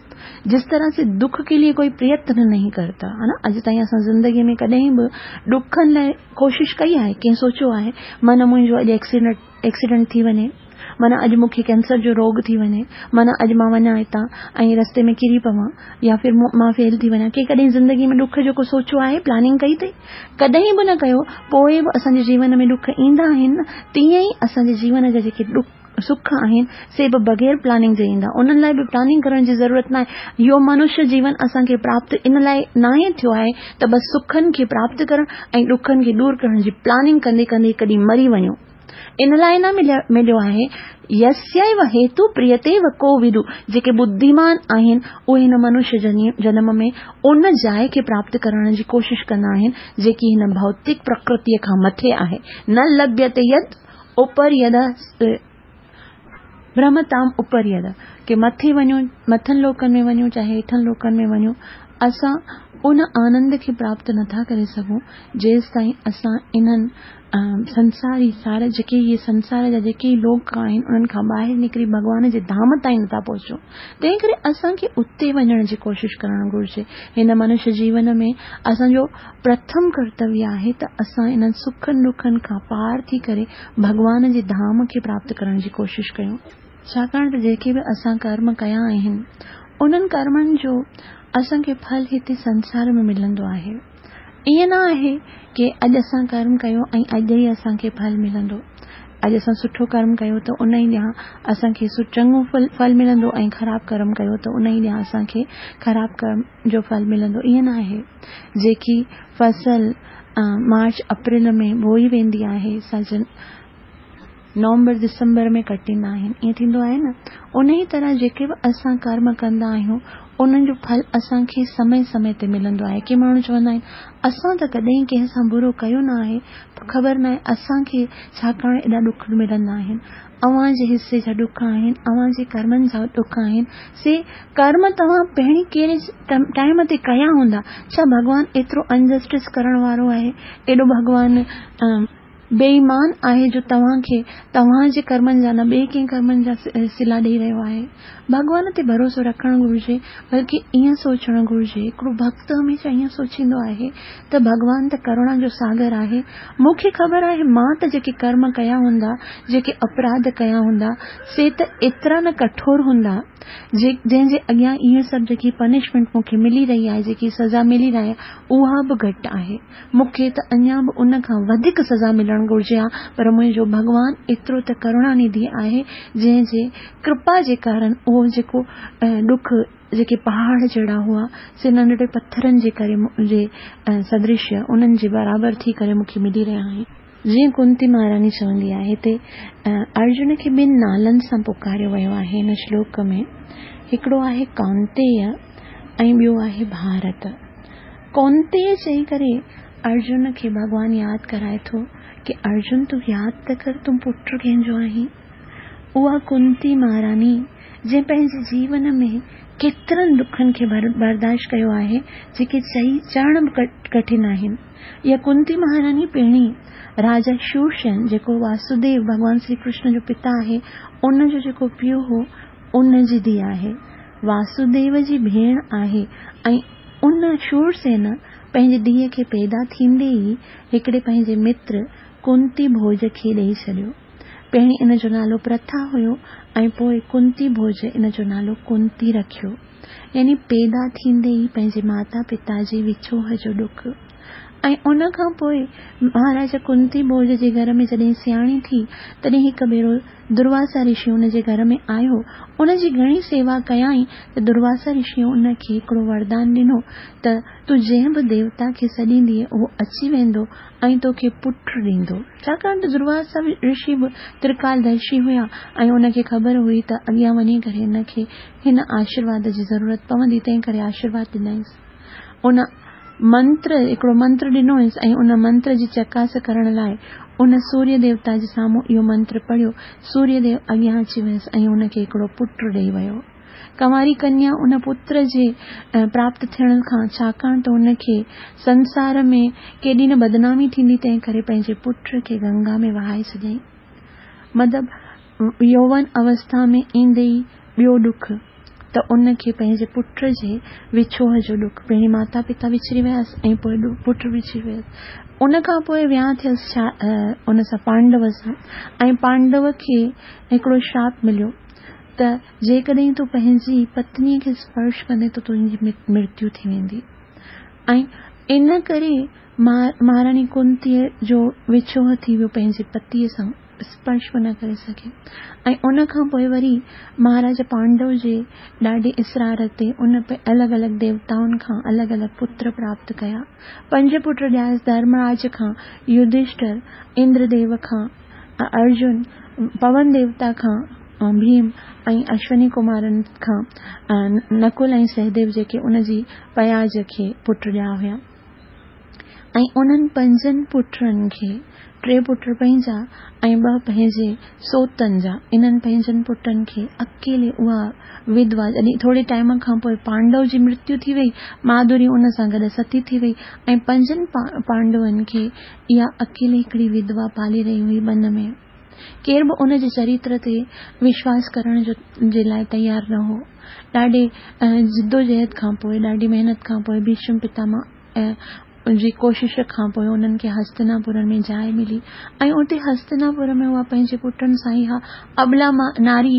जिस तरह से दुख के लिए कोई प्रयत्न नहीं करता है ना, अॼु ताईं असां ज़िंदगी में कॾहिं बि दुखनि लाइ कोशिश कई आहे, कंहिं सोचियो आहे मन मुंहिंजो अॼु एक्सीडेंट एक्सीडेंट थी वञे, माना अॼु मूंखे कैंसर जो रोग थी वञे, माना अॼु मां वञा हितां ऐं रस्ते में किरी पवां या फिर मां फेल थी वञा। के कॾहिं ज़िंदगी में दुख जेको सोचियो आहे, प्लानिंग कई अथई? कॾहिं बि न कयो। पोइ बि असांजे जीवन में दुख ईंदा आहिनि। तीअं ई असांजे जीवन जा जेके दुख सुख आहिनि से बि बग़ैर प्लानिंग जे ईंदा। उन्हनि लाइ बि प्लानिंग करण जी ज़रूरत न आहे। इहो मनुष्य जीवन असांखे प्राप्त इन लाइ न आहे थियो आहे त बसि सुखनि खे प्राप्त करण ऐं दुखनि खे दूर करण जी प्लानिंग कंदे कंदे कॾहिं मरी वञो। इन लाइ न मिलियो आहे। यस्यैव हेतु प्रियतेव को विदु। जेके बुद्धिमान आहिनि उहे हिन मनुष्य जन्म में उन जाइ खे प्राप्त करण जी कोशिश कंदा आहिनि जेकी हिन भौतिक प्रकृतिअ खां मथे आहे। न लभ्यते यत् उपर्यद ब्रह्मताम उपर्यद, के मथे वञो, मथनि लोकनि में वञो चाहे हेठनि लोकनि में वञो, असां उन आनंद खे प्राप्त नथा करे सघूं जेसि ताईं असां इन्हनि संसारी सारे जेके इहे संसार जा जेके ई लोक आहिनि उन्हनि खां ॿाहिरि निकिरी भॻवान जे धाम ताईं नथा पहुचूं। तंहिं करे असांखे उते वञण जी कोशिश करणु घुरिजे। हिन मनुष्य जीवन में असांजो प्रथम कर्तव्य आहे त असां इन्हनि सुखनि दुखनि खां पार थी करे भॻवान जे धाम खे प्राप्त करण जी कोशिश कयूं। छाकाणि त जेके बि असां कर्म कया आहिनि उन्हनि कर्मनि जो असांखे फल हिते संसार में मिलंदो आहे। ईअं न आहे कि अॼु असां कर्म कयो ऐं अॼु ई असांखे फल मिलंदो। अॼु असां सुठो कर्म कयो त उन ई ॾींहुं असांखे चङो फल फल मिलंदो ऐं ख़राबु कर्म कयो त उन ई ॾींहुं असांखे ख़राबु कर्म जो फल मिलंदो। ईअं न आहे जेकी फसल मार्च अप्रैल में बोई वेंदी आहे सजन नवंबर दिसंबर में कटींदा आहिनि, ईअं थींदो आहे न। उन ई तरह जेके बि असां कर्म कंदा आहियूं उन्हनि जो फल असांखे समय समय ते मिलंदो आहे। के माण्हू चवंदा आहिनि असां त कॾहिं कंहिं सां बुरो कयो न आहे, ख़बर न आहे असांखे छाकाणि एॾा ॾुख मिलंदा आहिनि। अव्हां जे हिसे जा ॾुख आहिनि, अव्हां जे कर्मनि जा ॾुख आहिनि। से कर्म तव्हां पहिरीं कहिड़े टाइम ते कया हूंदा? छा भॻवान एतिरो अनजस्टिस करण वारो आहे? एॾो भॻवान बेईमान आहे जो तव्हांखे तव्हांजे कर्मनि जा न ॿिए कंहिं कर्मनि जा सिला ॾेई रहियो आहे? भॻवान ते भरोसो रखणु घुरिजे, बल्कि ईअं सोचणु घुरिजे। हिकिड़ो भक्त हमेशह ईअं सोचींदो आहे त भॻवान त करुणा जो सागर आहे, मूंखे ख़बर आहे मां त जेके कर्म कया हूंदा, जेके अपराध कया हूंदा, से त एतिरा न कठोर हूंदा जे जंहिंजे अॻियां इहे सभु जेकी पनिशमेंट मूंखे मिली रही आहे, जेकी सज़ा मिली रही आहे, उहा बि घटि आहे। मूंखे त अञा बि उन खां वधीक सज़ा मिलणु घुरिजे हा, पर मुंहिंजो भॻवान एतिरो त करुणा निधि आहे जंहिंजे कृपा जे कारण उहो जेको ॾुख जेके पहाड़ जहिड़ा हुआ से नंढड़े पत्थरनि जे करे जे सदृश्य उन्हनि जे बराबरि थी करे मूंखे मिली रहिया आहिनि। जीअं कुंती महारानी चवंदी आहे, हिते अर्जुन खे ॿिनि नालनि सां पुकारियो वियो आहे हिन श्लोक में। हिकिड़ो आहे कौंतेय ऐं ॿियो आहे भारत। कौंतेय चई करे अर्जुन खे भॻवान यादि कराए थो कि अर्जुन तूं यादि त कर तूं पुट कंहिंजो आहीं। उहा कुंती महारानी जंहिं पंहिंजे जीवन में केतिरनि दुखनि खे बर्दाश्त कयो आहे जेके चई चढ़ण बि कठिन आहिनि। इहा कुंती महारानी पहिरीं राजा शूरसेन जेको वासुदेव भगवान श्री कृष्ण जो पिता आहे उन जो जेको पीउ हो उन जी धीउ आहे, वासुदेव जी भेण आहे। ऐं उन शूरसेन पंहिंजी धीअ खे पैदा थींदे ई हिकिड़े पंहिंजे मित्र कुंती भोज खे ॾेई छॾियो। पहिरीं इन जो नालो प्रथा हुयो ऐं पोइ कुंती भोज इन जो नालो कुंती रखियो। यानी पैदा थींदे ई पंहिंजे माता पिता जी विछोह जो ॾुख। ऐं उन खां पोइ महाराजा कुंती भोज जे घर में जॾहिं सियाणी थी तॾहिं हिकु भेरो दुर्वासा ऋषि उन जे घर में आयो। उन जी घणी सेवा कयाई त दुर्वासा ऋषि उन खे हिकिड़ो वरदान ॾिनो त तूं जंहिं बि देवता खे सॾींदीअ उहो अची वेंदो ऐं तोखे पुट ॾींदो। छाकाणि त दुर्वासा ऋषि बि त्रिकालदर्शी हुया ऐं उन खे ख़बर हुई त अॻियां वञी करे हिन खे हिन आशीर्वाद जी ज़रूरत पवंदी, तंहिं करे आशीर्वाद ॾिनईंसि। उन मंत्र हिकिड़ो मंत्र ॾिनोसि ऐं उन मंत्र जी चकास करण लाइ उन सूर्य देवता जे साम्हूं इहो मंत्र पढ़ियो। सूर्य देव अॻियां अची वियसि ऐं उन खे हिकिड़ो पुट ॾेई वियो। कंवारी कन्या उन पुत्र जे प्राप्त थियण खां, छाकाणि त उन खे संसार में केॾी न बदनामी थींदी, तंहिं करे पंहिंजे पुट खे गंगा में वहाए छॾियईं। मतिलबु यौवन अवस्था में ईंदे ई ॿियो ॾुख त उन खे पंहिंजे पुट जे विछोह जो ॾुख। पहिरीं माता पिता विछड़ी वियसि ऐं पोइ पुट विछड़ी वियसि। उन खां पोइ वियांह थियसि उन सां पांडव सां, ऐं पांडव खे हिकिड़ो श्राप मिलियो त जेकॾहिं तूं पंहिंजी पत्नीअ खे स्पर्श कंदे त तुंहिंजी मृत्यु थी वेंदी। ऐं इन करे महारानी कुंतीअ जो विछोह थी वियो पंहिंजे पतीअ सां, स्पर्श न करे सघे। ऐं उन खां पोइ वरी महाराजा पांडव जे ॾाढे इसरार ते उन अलॻि अलॻि देवताउनि खां अलॻि अलॻि पुत्र प्राप्त कया। पंज पुट ॾियासि धर्मराज खां, युधिष्ठिर, इंद्रदेव खां अर्जुन, पवन देवता खां भीम ऐं अश्वनी कुमारनि खां नकुल ऐं सहदेव जेके उन जी पयाज खे पुट ॾिया हुया। ऐं उन्हनि पंजनि पुटनि खे टे पुट पंहिंजा ऐं ॿ पंहिंजे सोतनि जा, इन्हनि पंहिंजनि पुटनि खे अकेले उहा विधवा, जॾहिं थोरे टाइम खां पोइ पांडव जी मृत्यु थी वई, माधुरी उन सां गॾु सती थी वई ऐं पंजनि पांडवनि खे इहा अकेले हिकिड़ी विधवा पाली रही हुई वन में। केर बि उन जे चरित्र ते विश्वास करण जो जे लाइ तयार न हो। ॾाढे जिद्दोजहद खां पोइ, ॾाढी महिनत खां पोइ भीष्म पितामह जी कोशिश खां पोइ उन्हनि खे हस्तिनापुर में जाइ मिली ऐं उते हस्तिनापुर में उहा पंहिंजे पुटनि सां ई हा अबला नारी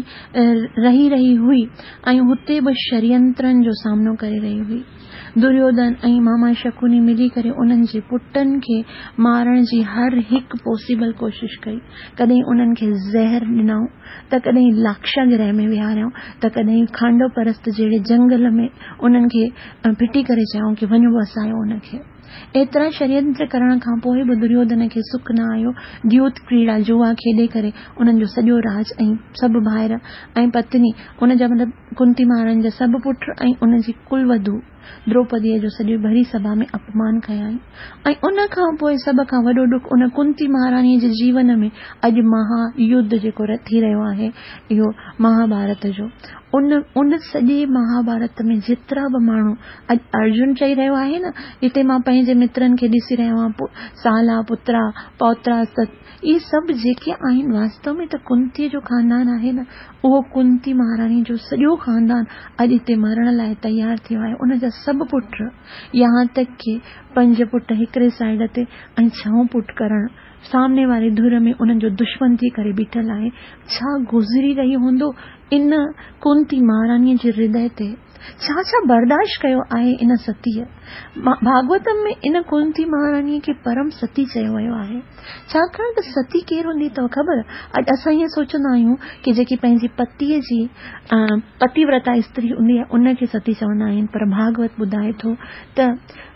रही रही हुई ऐं हुते बि षड्यंत्रनि जो सामनो करे रही हुई। दुर्योधन ऐं मामा शकुनी मिली करे उन्हनि जे पुटनि खे मारण जी हर हिकु पॉसिबल कोशिश कई। कॾहिं उन्हनि खे ज़हर ॾिनऊं त कॾहिं लाक्षागृह में विहारियऊं त कॾहिं खांडो परस्त जहिड़े जंगल में उन्हनि खे फिटी करे चयऊं कि वञो वसायो उनखे। एतिरा षड्यंत्र करण खां पोइ बि दुर्योधन खे सुख न आयो। द्यूत क्रीड़ा जुआ खेॾे करे उन्हनि जो सॼो राज ऐं सभु भाइर ऐं पत्नी उन जा मतिलबु कुंती महारानी जा सभु पुट ऐं उन जी कुलवधू द्रौपदीअ जो सॼी भरी सभा में अपमान कयाई। ऐं उन खां पोइ सभ खां वॾो दुख उन कुंती महारानीअ जे जीवन में अॼु महायुद्ध जेको थी रहियो आहे इहो महाभारत जो। उन उन सॼे महाभारत में जेतिरा बि माण्हू अॼु अर्जुन चई रहियो आहे न, हिते मां पंहिंजे मित्रनि खे ॾिसी रहियो आहियां, साला पुत्रा पौत्रा सत, इहे सभु जेके आहिनि वास्तव में त कुंतीअ जो खानदान आहे न। उहो कुंती महारानी जो सॼो खानदान अॼु हिते मरण लाइ तयार थियो आहे। उन जा सभु पुट, यहाँ तक के पंज पुट हिकिड़े साइड ते ऐं छह पुट करण सामने वारे धुर में उन्हनि जो दुश्मन थी करे बीठल आहे। छा गुज़री रही हूंदो इन कुंती महारानीअ जे हृदय ते, छा छा बर्दाश्त कयो आहे इन सतीअ। भागवतम में इन कुंती महारानीअ खे परम सती चयो वियो आहे, छाकाणि त सती केरु हूंदी अथव ख़बर। अॼु असां ईअं सोचंदा आहियूं कि जेकी पंहिंजी पतीअ जी पतिव्रता स्त्री हूंदी आहे उनखे सती चवंदा आहिनि, पर भागवत ॿुधाए थो त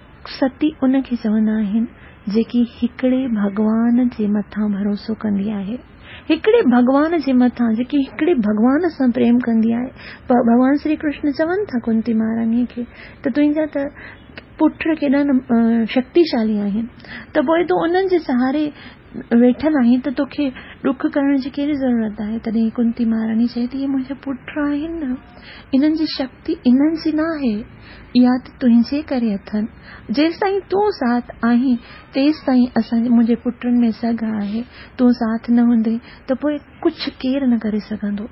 सती उनखे चवंदा आहिनि जेकी हिकिड़े भगवान जे मथां भरोसो कंदी आहे, हिकिड़े भगवान जे मथां जेकी हिकिड़े भगवान सां प्रेम कंदी आहे। पर भगवान श्री कृष्ण चवनि था कुंती महारानीअ खे त तुंहिंजा त पुट केॾा न शक्तिशाली आहिनि, त पोइ तूं उन्हनि जे सहारे वेठल आहीं त तोखे ॾुख करण जी कहिड़ी ज़रूरत आहे। तॾहिं कुंती महारानी चए थी, मुंहिंजा पुट आहिनि न, इन्हनि जी शक्ति इन्हनि जी न आहे, इहा त तुंहिंजे करे अथनि। जेसि ताईं तूं साथ आहीं तेसि ताईं असां मुंहिंजे पुटनि में सघ आहे, तूं साथ न हूंदे त पोइ कुझु केरु न करे सघंदो।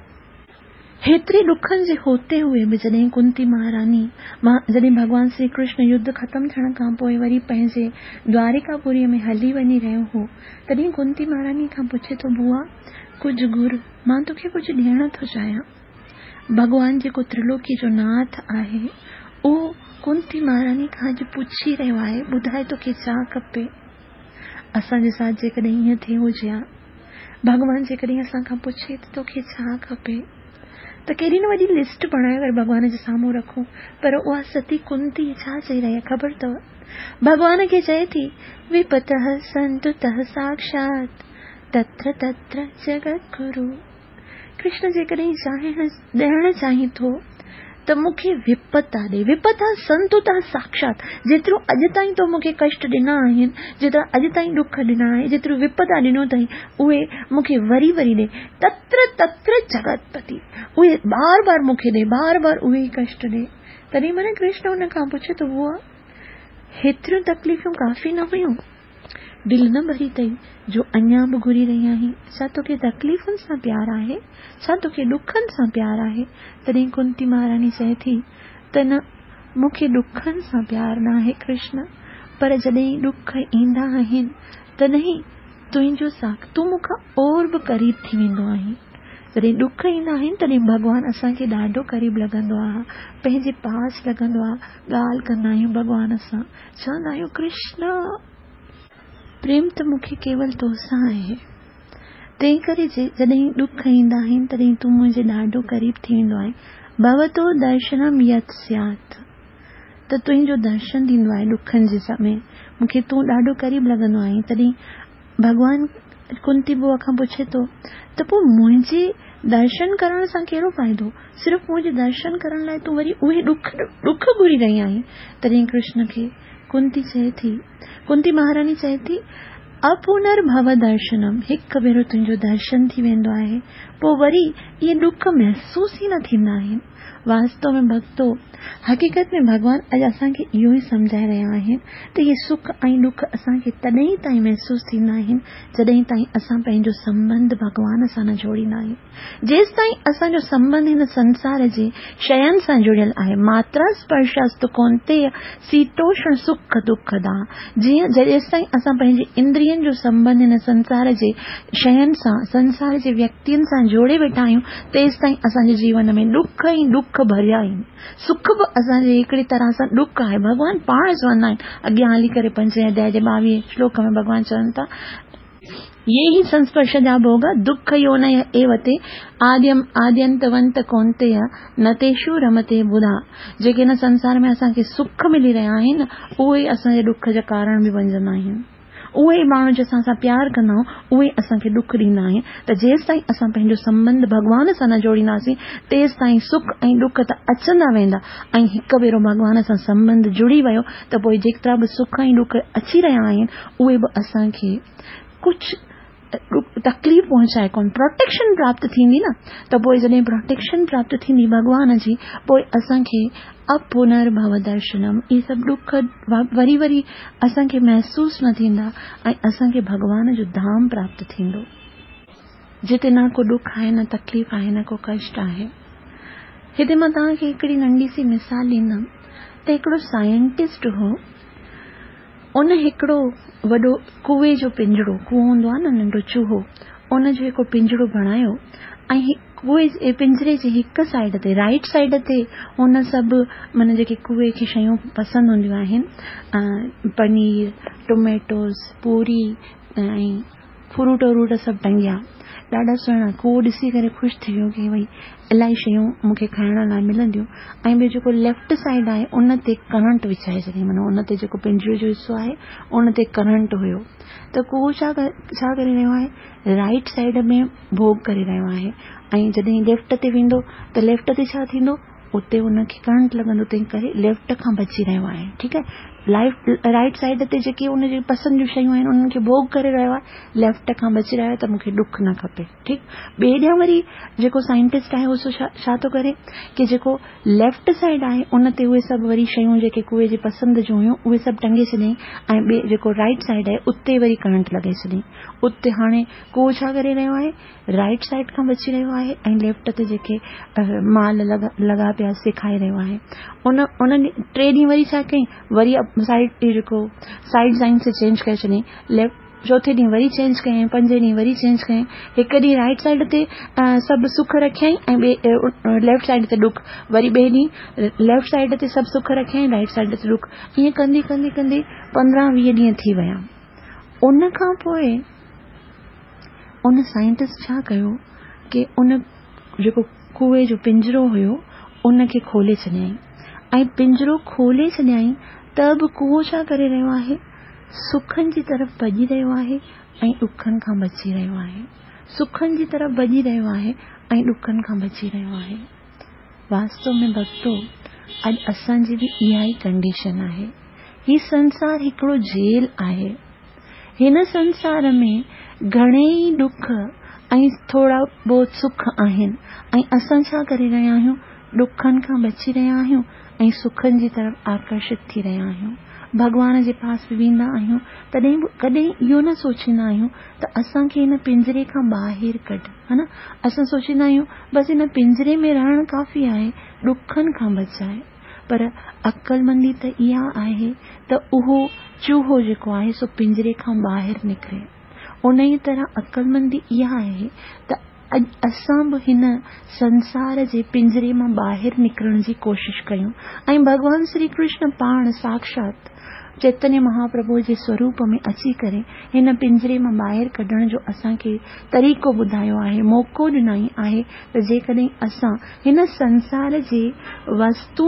हेतिरे ॾुखनि जे होते हुए बि जॾहिं कुंती महारानी जॾहिं भगवान श्री कृष्ण युद्ध ख़तमु थियण खां पोइ वरी पंहिंजे द्वारिकापुरीअ में हली वञी रहियो हो, तॾहिं कुंती महारानी खां पुछे थो, बुआ कुझु घुर, मां तोखे कुझु ॾियण थो चाहियां। भगवान जेको त्रिलोकी जो नाथ आहे उहो कुंती महारानी खां अॼु पुछी रहियो आहे, ॿुधाए तोखे छा खपे। असांजे साथ जेकॾहिं ईअं थियो हुजे हा, भगवान जेकॾहिं असां खां पुछे त तोखे छा खपे त केॾी न वॾी लिस्ट बणाए करे भगवान जे साम्हूं रखूं। पर उहा सती कुंती छा चई रही आहे ख़बर अथव, भगवान खे चए थी, विपतः संतुतः साक्षात तत्र तत्र जगत गुरु। कृष्ण जेकॾहिं चाहे ॾियण चाहे थो त मूंखे विपता ॾे, विपता संतुतः साक्षात। जेतिरो अॼु ताईं तो मूंखे कष्ट ॾिना आहिनि, जेतिरा अॼु ताईं दुख ॾिना आहे, जेतिरो विपता ॾिनो अथई उहे मूंखे वरी वरी ॾे। तत्र तत्र जगतपति, उहे बार बार मूंखे ॾे, बार बार उहे ई कष्ट ॾे। तॾहिं मन कृष्ण हुन खां पुछे थो, बुआ हेतिरियूं तकलीफ़ूं काफ़ी न हुयूं, दिलि न भरी अथई जो अञा बि घुरी रही आहीं। छा तोखे तकलीफ़ुनि सां प्यार आहे, छा तोखे ॾुखनि सां प्यार आहे। तॾहिं कुंती महारानी चए थी त न, मूंखे ॾुखनि सां प्यार न आहे कृष्ण, पर जॾहिं ॾुख ईंदा आहिनि तॾहिं तुंहिंजो साथ तूं मूंखां और बि क़रीब थी वेंदो आहीं। जॾहिं ॾुख ईंदा आहिनि तॾहिं भॻवानु असांखे ॾाढो क़रीब लॻंदो आहे, पंहिंजे पास लॻंदो आहे। ॻाल्हि कंदा आहियूं भॻवान सां, चवंदा आहियूं कृष्ण प्रेम त मूंखे केवल तोसां आहे, तंहिं करे जॾहिं ॾुख ईंदा आहिनि तॾहिं तूं मुंहिंजे ॾाढो क़रीब थी वेंदो आहे। भवतो दर्शनम यत् स्यात्, त तुंहिंजो दर्शन थींदो आहे ॾुखनि जे समय, मूंखे तूं ॾाढो क़रीब लॻंदो आहे। तॾहिं भॻवानु कुंती बुआ खां पुछे थो त पोइ मुंहिंजे दर्शन करण सां कहिड़ो फ़ाइदो, सिर्फ़ु मुंहिंजे दर्शन करण लाइ तूं वरी उहे ॾुख ॾुख घुरी रही आहीं। तॾहिं कृष्ण खे कुंती चए थी, कुंती महारानी चए थी, अपुनर्भव दर्शनम, हिकु भेरो तुंहिंजो दर्शन थी वेंदो आहे पोइ वरी इहे ॾुख महसूस ई न थींदा आहिनि। वास्तव में भक्तो, हक़ीक़त में भगवान अॼु असांखे इहो ई सम्झाए रहिया आहिनि त इहे सुख ऐं दुख असांखे तॾहिं ताईं महसूस थींदा आहिनि जॾहिं ताईं असां पंहिंजो संबंध भगवान सां न जोड़ींदा आहियूं। जेसि ताईं असांजो संबंध हिन संसार जे शयुनि सां जुड़ियल आहे, मात्रा स्पर्शास्तु कौन्तेय शीतोष्ण सुख दुखदा, जीअं जेसि ताईं असां पंहिंजे इंद्रियनि जो संबंध हिन संसार जे शयुनि सां, संसार जे व्यक्तियुनि सां जोड़े वेठा आहियूं, तेसि ताईं असांजे जीवन में दुख ई दुख भरिया आहिनि। सुख बि असांजे हिकिड़ी तरह सां दुख आहे। भगवान पाण चवंदा आहिनि अॻियां हली करे पंजे अध्याय जे ॿावीह श्लोक में भगवान चवनि था, ये ही संस्पर्श जा भोग दुख योनय एवते आद्यम आद्यंतवंत कौन्तेय न तेषु रमते बुधा। जेके हिन संसार में असांखे सुख मिली रहिया आहिनि उहे असांजे दुख जा कारण बि बणजंदा आहिनि। उहे माण्हू जंहिंसां असां प्यार कंदा आहियूं उहे असांखे दुख ॾींदा आहिनि। त जेसि ताईं असां पंहिंजो संबंध भगवान सां न जोड़ींदासीं तेसि ताईं सुख ऐं दुख त अचंदा वेंदा, ऐं हिकु भेरो भगवान सां संबंध जुड़ी वियो त पोइ जेतिरा बि सुख ऐं दुख अची रहिया आहिनि उहे बि असांखे कुझु तकलीफ़ पहुचाए कोन, प्रोटेक्शन प्राप्त थींदी न। त पोइ जॾहिं प्रोटेक्शन प्राप्त थींदी भगवान जी, पोइ असांखे अपुनर्भव दर्शनम, इहे सभु दुख वरी वरी असांखे महसूस न थींदा ऐं असांखे भगवान जो धाम प्राप्त थींदो, जिते न को दुख आहे, न तकलीफ़ आहे, न को कष्ट आहे। हिते मां तव्हांखे हिकिड़ी नंढी सी मिसाल ॾींदमि त हिकिड़ो साइंटिस्ट हो, उन हिकिड़ो वॾो कुएं जो पिंजड़ो, कुओं हूंदो आहे न नंढो चूहो, उन जो हिकिड़ो पिंजड़ो बणायो ऐं कुएं पिंजरे जी हिकु साइड ते, राइट साइड ते हुन सभु माना जेके कुएं खे शयूं पसंदि हूंदियूं आहिनि, पनीर, टोमेटोस, पूरी ऐं फ्रूट व्रूट सभु टंगिया, ॾाढा सुहिणा। कुओं ॾिसी करे ख़ुशि थी वियो कि भई इलाही शयूं मूंखे खाइण लाइ मिलंदियूं। ऐं ॿियो जेको लेफ्ट साइड आहे उन ते करंट विछाए छॾियईं, माना उन ते जेको पिंजरे जो हिसो आहे उन ते करंट हुयो। त कुओं छा छा करे रहियो आहे, राइट साइड में भोग करे रहियो आहे, ऐं जॾहिं लेफ्ट ते वेंदो त लेफ्ट ते छा थींदो, उते उनखे करंट लॻंदो, तंहिं करे लेफ्ट खां बची रहियो आहे। ठीकु आहे, लाइफ राइट साइड ते जेके उनजी पसंदि जूं शयूं आहिनि उन्हनि खे भोग करे रहियो आहे, लेफ्ट खां बची रहियो आहे त मूंखे दुख न खपे। ठीकु, ॿिए ॾांहुं वरी जेको साइंटिस्ट आहे उहो छा छा थो करे कि जेको लेफ्ट साइड आहे उन ते उहे सभु वरी शयूं जेके कुएं जी पसंदि जूं हुयूं उहे सभु टंगे छॾियईं, ऐं ॿिए जेको राइट साइड आहे उते वरी करंट लॻाए छॾियईं। उते हाणे कुओं छा करे रहियो आहे, राइट साइड खां बची रहियो आहे ऐं लेफ्ट ते जेके माल लॻा लॻा पिया सेखारे रहियो आहे। उन उन टे ॾींहं वरी छा कयईं, वरी साइड जेको साइड साइंस से चेंज करे छॾियईं, लेफ्ट चौथे ॾींहुं वरी चेंज कयईं, पंजे ॾींहुं वरी चेंज कयईं। हिकु ॾींहुं राइट साइड ते सभु सुख रखियईं ऐं ॿिए लेफ्ट साइड ते दुख, वरी ॿिए ॾींहुं लेफ्ट साइड ते सभु सुख रखियईं, राइट साइड ते दुख। ईअं कंदी कंदी कंदी पंद्रहं वीह ॾींहं थी विया। उन खां पोइ उन साइंटिस्ट छा कयो कि उन जेको कुएं जो पिंजरो हुयो उन खे खोले छॾियईं, ऐं पिंजरो खोले छॾियईं त बि कुओं छा करे रहियो आहे, सुखनि जी तरफ़ भॼी रहियो आहे ऐं ॾुखनि खां बची रहियो आहे, सुखनि जी तरफ़ भॼी रहियो आहे ऐं ॾुखनि खां बची रहियो आहे। वास्तव में भक्तो, अॼु असांजी बि इहा ई कंडीशन आहे। हीउ संसार हिकिड़ो जेल आहे। हिन संसार में घणेई दुख ऐं थोड़ा बहुत सुख आहिनि, ऐं असां छा करे रहिया आहियूं, ॾुखनि खां बची रहिया आहियूं ऐं सुखनि जी तरफ़ आकर्षित थी रहिया आहियूं। भगवान जे पास बि वेंदा आहियूं तॾहिं बि कॾहिं इहो न सोचींदा आहियूं त असांखे हिन पिंजरे खां ॿाहिरि कढ, है न। असां सोचींदा आहियूं बसि हिन पिंजरे में रहणु काफ़ी आहे, ॾुखनि खां बचाए। पर अक़लमंदी त इहा आहे त उहो चूहो जेको आहे सो पिंजरे खां ॿाहिरि निकिरे। उन ई तरह अक़लमंदी इहा आहे त अॼु असां बि हिन संसार जे पिंजरे मां ॿाहिरि निकिरण जी कोशिशि कयूं, ऐं भगवान श्री कृष्ण पाण साक्षात चैतन्य महाप्रभु जे स्वरूप में अची करे हिन पिंजरे मां ॿाहिरि कढण जो असांखे तरीक़ो ॿुधायो आहे, मौक़ो ॾिनई आहे त जेकॾहिं असां हिन संसार जे वस्तुअनि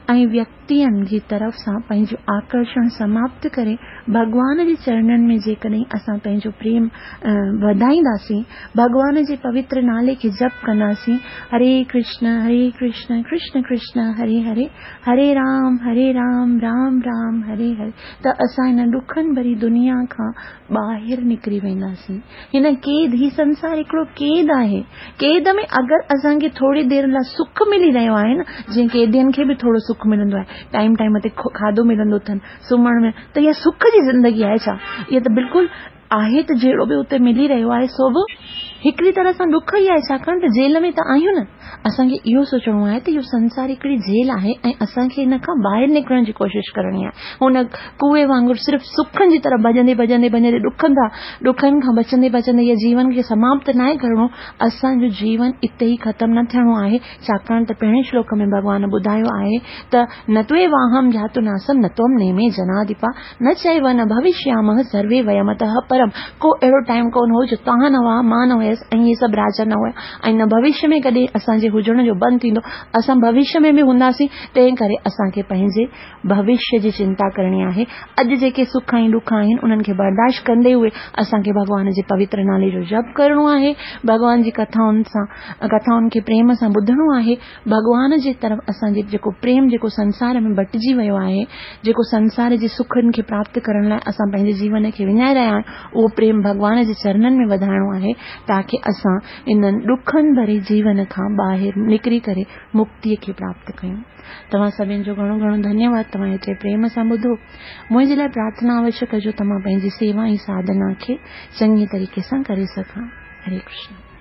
ऐं व्यक्तियुनि जी तरफ़ सां पंहिंजो आकर्षण समाप्त करे भगवान जे चरणनि में जेकॾहिं असां पंहिंजो प्रेम वधाईंदासीं, भगवान जे पवित्र नाले खे जप कंदासीं, हरे कृष्ण हरे कृष्ण कृष्ण कृष्ण हरे हरे, हरे राम हरे राम राम राम हरे हरे, त असां हिन ॾुखनि भरी दुनिया खां ॿाहिरि निकिरी वेंदासीं। हिन क़ैद, ही संसार हिकिड़ो क़ैद आहे। क़ैद में अगरि असांखे थोरी देरि लाइ सुख मिली रहियो आहे न, जीअं कैदियुनि खे बि थोरो सुख मिलंदो आहे, टाइम टाइम ते खाधो मिलंदो अथनि, सुम्हण में, त इहा सुख जी ज़िंदगी आहे छा? इहा त बिल्कुलु आहे त जहिड़ो बि उते मिली रहियो आहे सो बि हिकिड़ी तरह सां ॾुख ई आहे, छाकाणि त जेल में त आहियूं न। असांखे इहो सोचणो आहे त इहो संसार हिकिड़ी जेल आहे ऐं असांखे हिन खां ॿाहिरि निकिरण जी कोशिशि करणी आहे। हुन कुएं वांगुरु सिर्फ़ु सुखनि जी तरफ़ भॼंदे भॼंदे भॼंदे ॾुखनि खां ॾुखनि खां बचंदे बचंदे इहे जीवन खे समाप्त न आहे करणो। असांजो जीवन इते ई ख़तमु न थियणो आहे, छाकाणि त पहिरें श्लोक में भॻवान ॿुधायो आहे त न त्वे वाहम जातु नासम न त्वम नेमे जनाधिपा न चैव न भविष्यामः सर्वे वयमतः परम। को अहिड़ो टाइम कोन हो जो तव्हां न हुआ, मां न हुयसि ऐं इहे सभु राजा न हुया, ऐं न भविष्य में कॾहिं असांजे हुजण जो बंदि थींदो। असां भविष्य में बि हूंदासीं, तंहिं करे असांखे पंहिंजे भविष्य जी चिंता करणी आहे। अॼु जेके सुख ऐं ॾुख आहिनि उन्हनि खे बर्दाश्त कंदे हुए असांखे भॻवान जे पवित्र नाले जो जप करणो आहे, भॻवान जी कथाउनि सां कथाउनि खे प्रेम सां ॿुधणो आहे। भॻवान जे तरफ़ असांजे जेको प्रेम जेको संसार में बटिजी वियो आहे, जेको संसार जे सुखनि खे प्राप्त करण लाइ असां पंहिंजे जीवन खे विञाए रहिया आहियूं, उहो प्रेम भॻवान जे चरणनि में वधाइणो आहे, ताकि असां इन्हनि ॾुखनि भरे जीवन खां ॿाहिरि निकिरी करे मुक्तिअ खे प्राप्त कयूं। तव्हां सभिनि जो घणो घणो धन्यवाद, तव्हां एतिरे प्रेम सां ॿुधो। मुंहिंजे लाइ प्रार्थना अवश्य कजो त मां पंहिंजी सेवा ऐं साधना खे चङी तरीक़े सां करे सघां। हरे कृष्ण।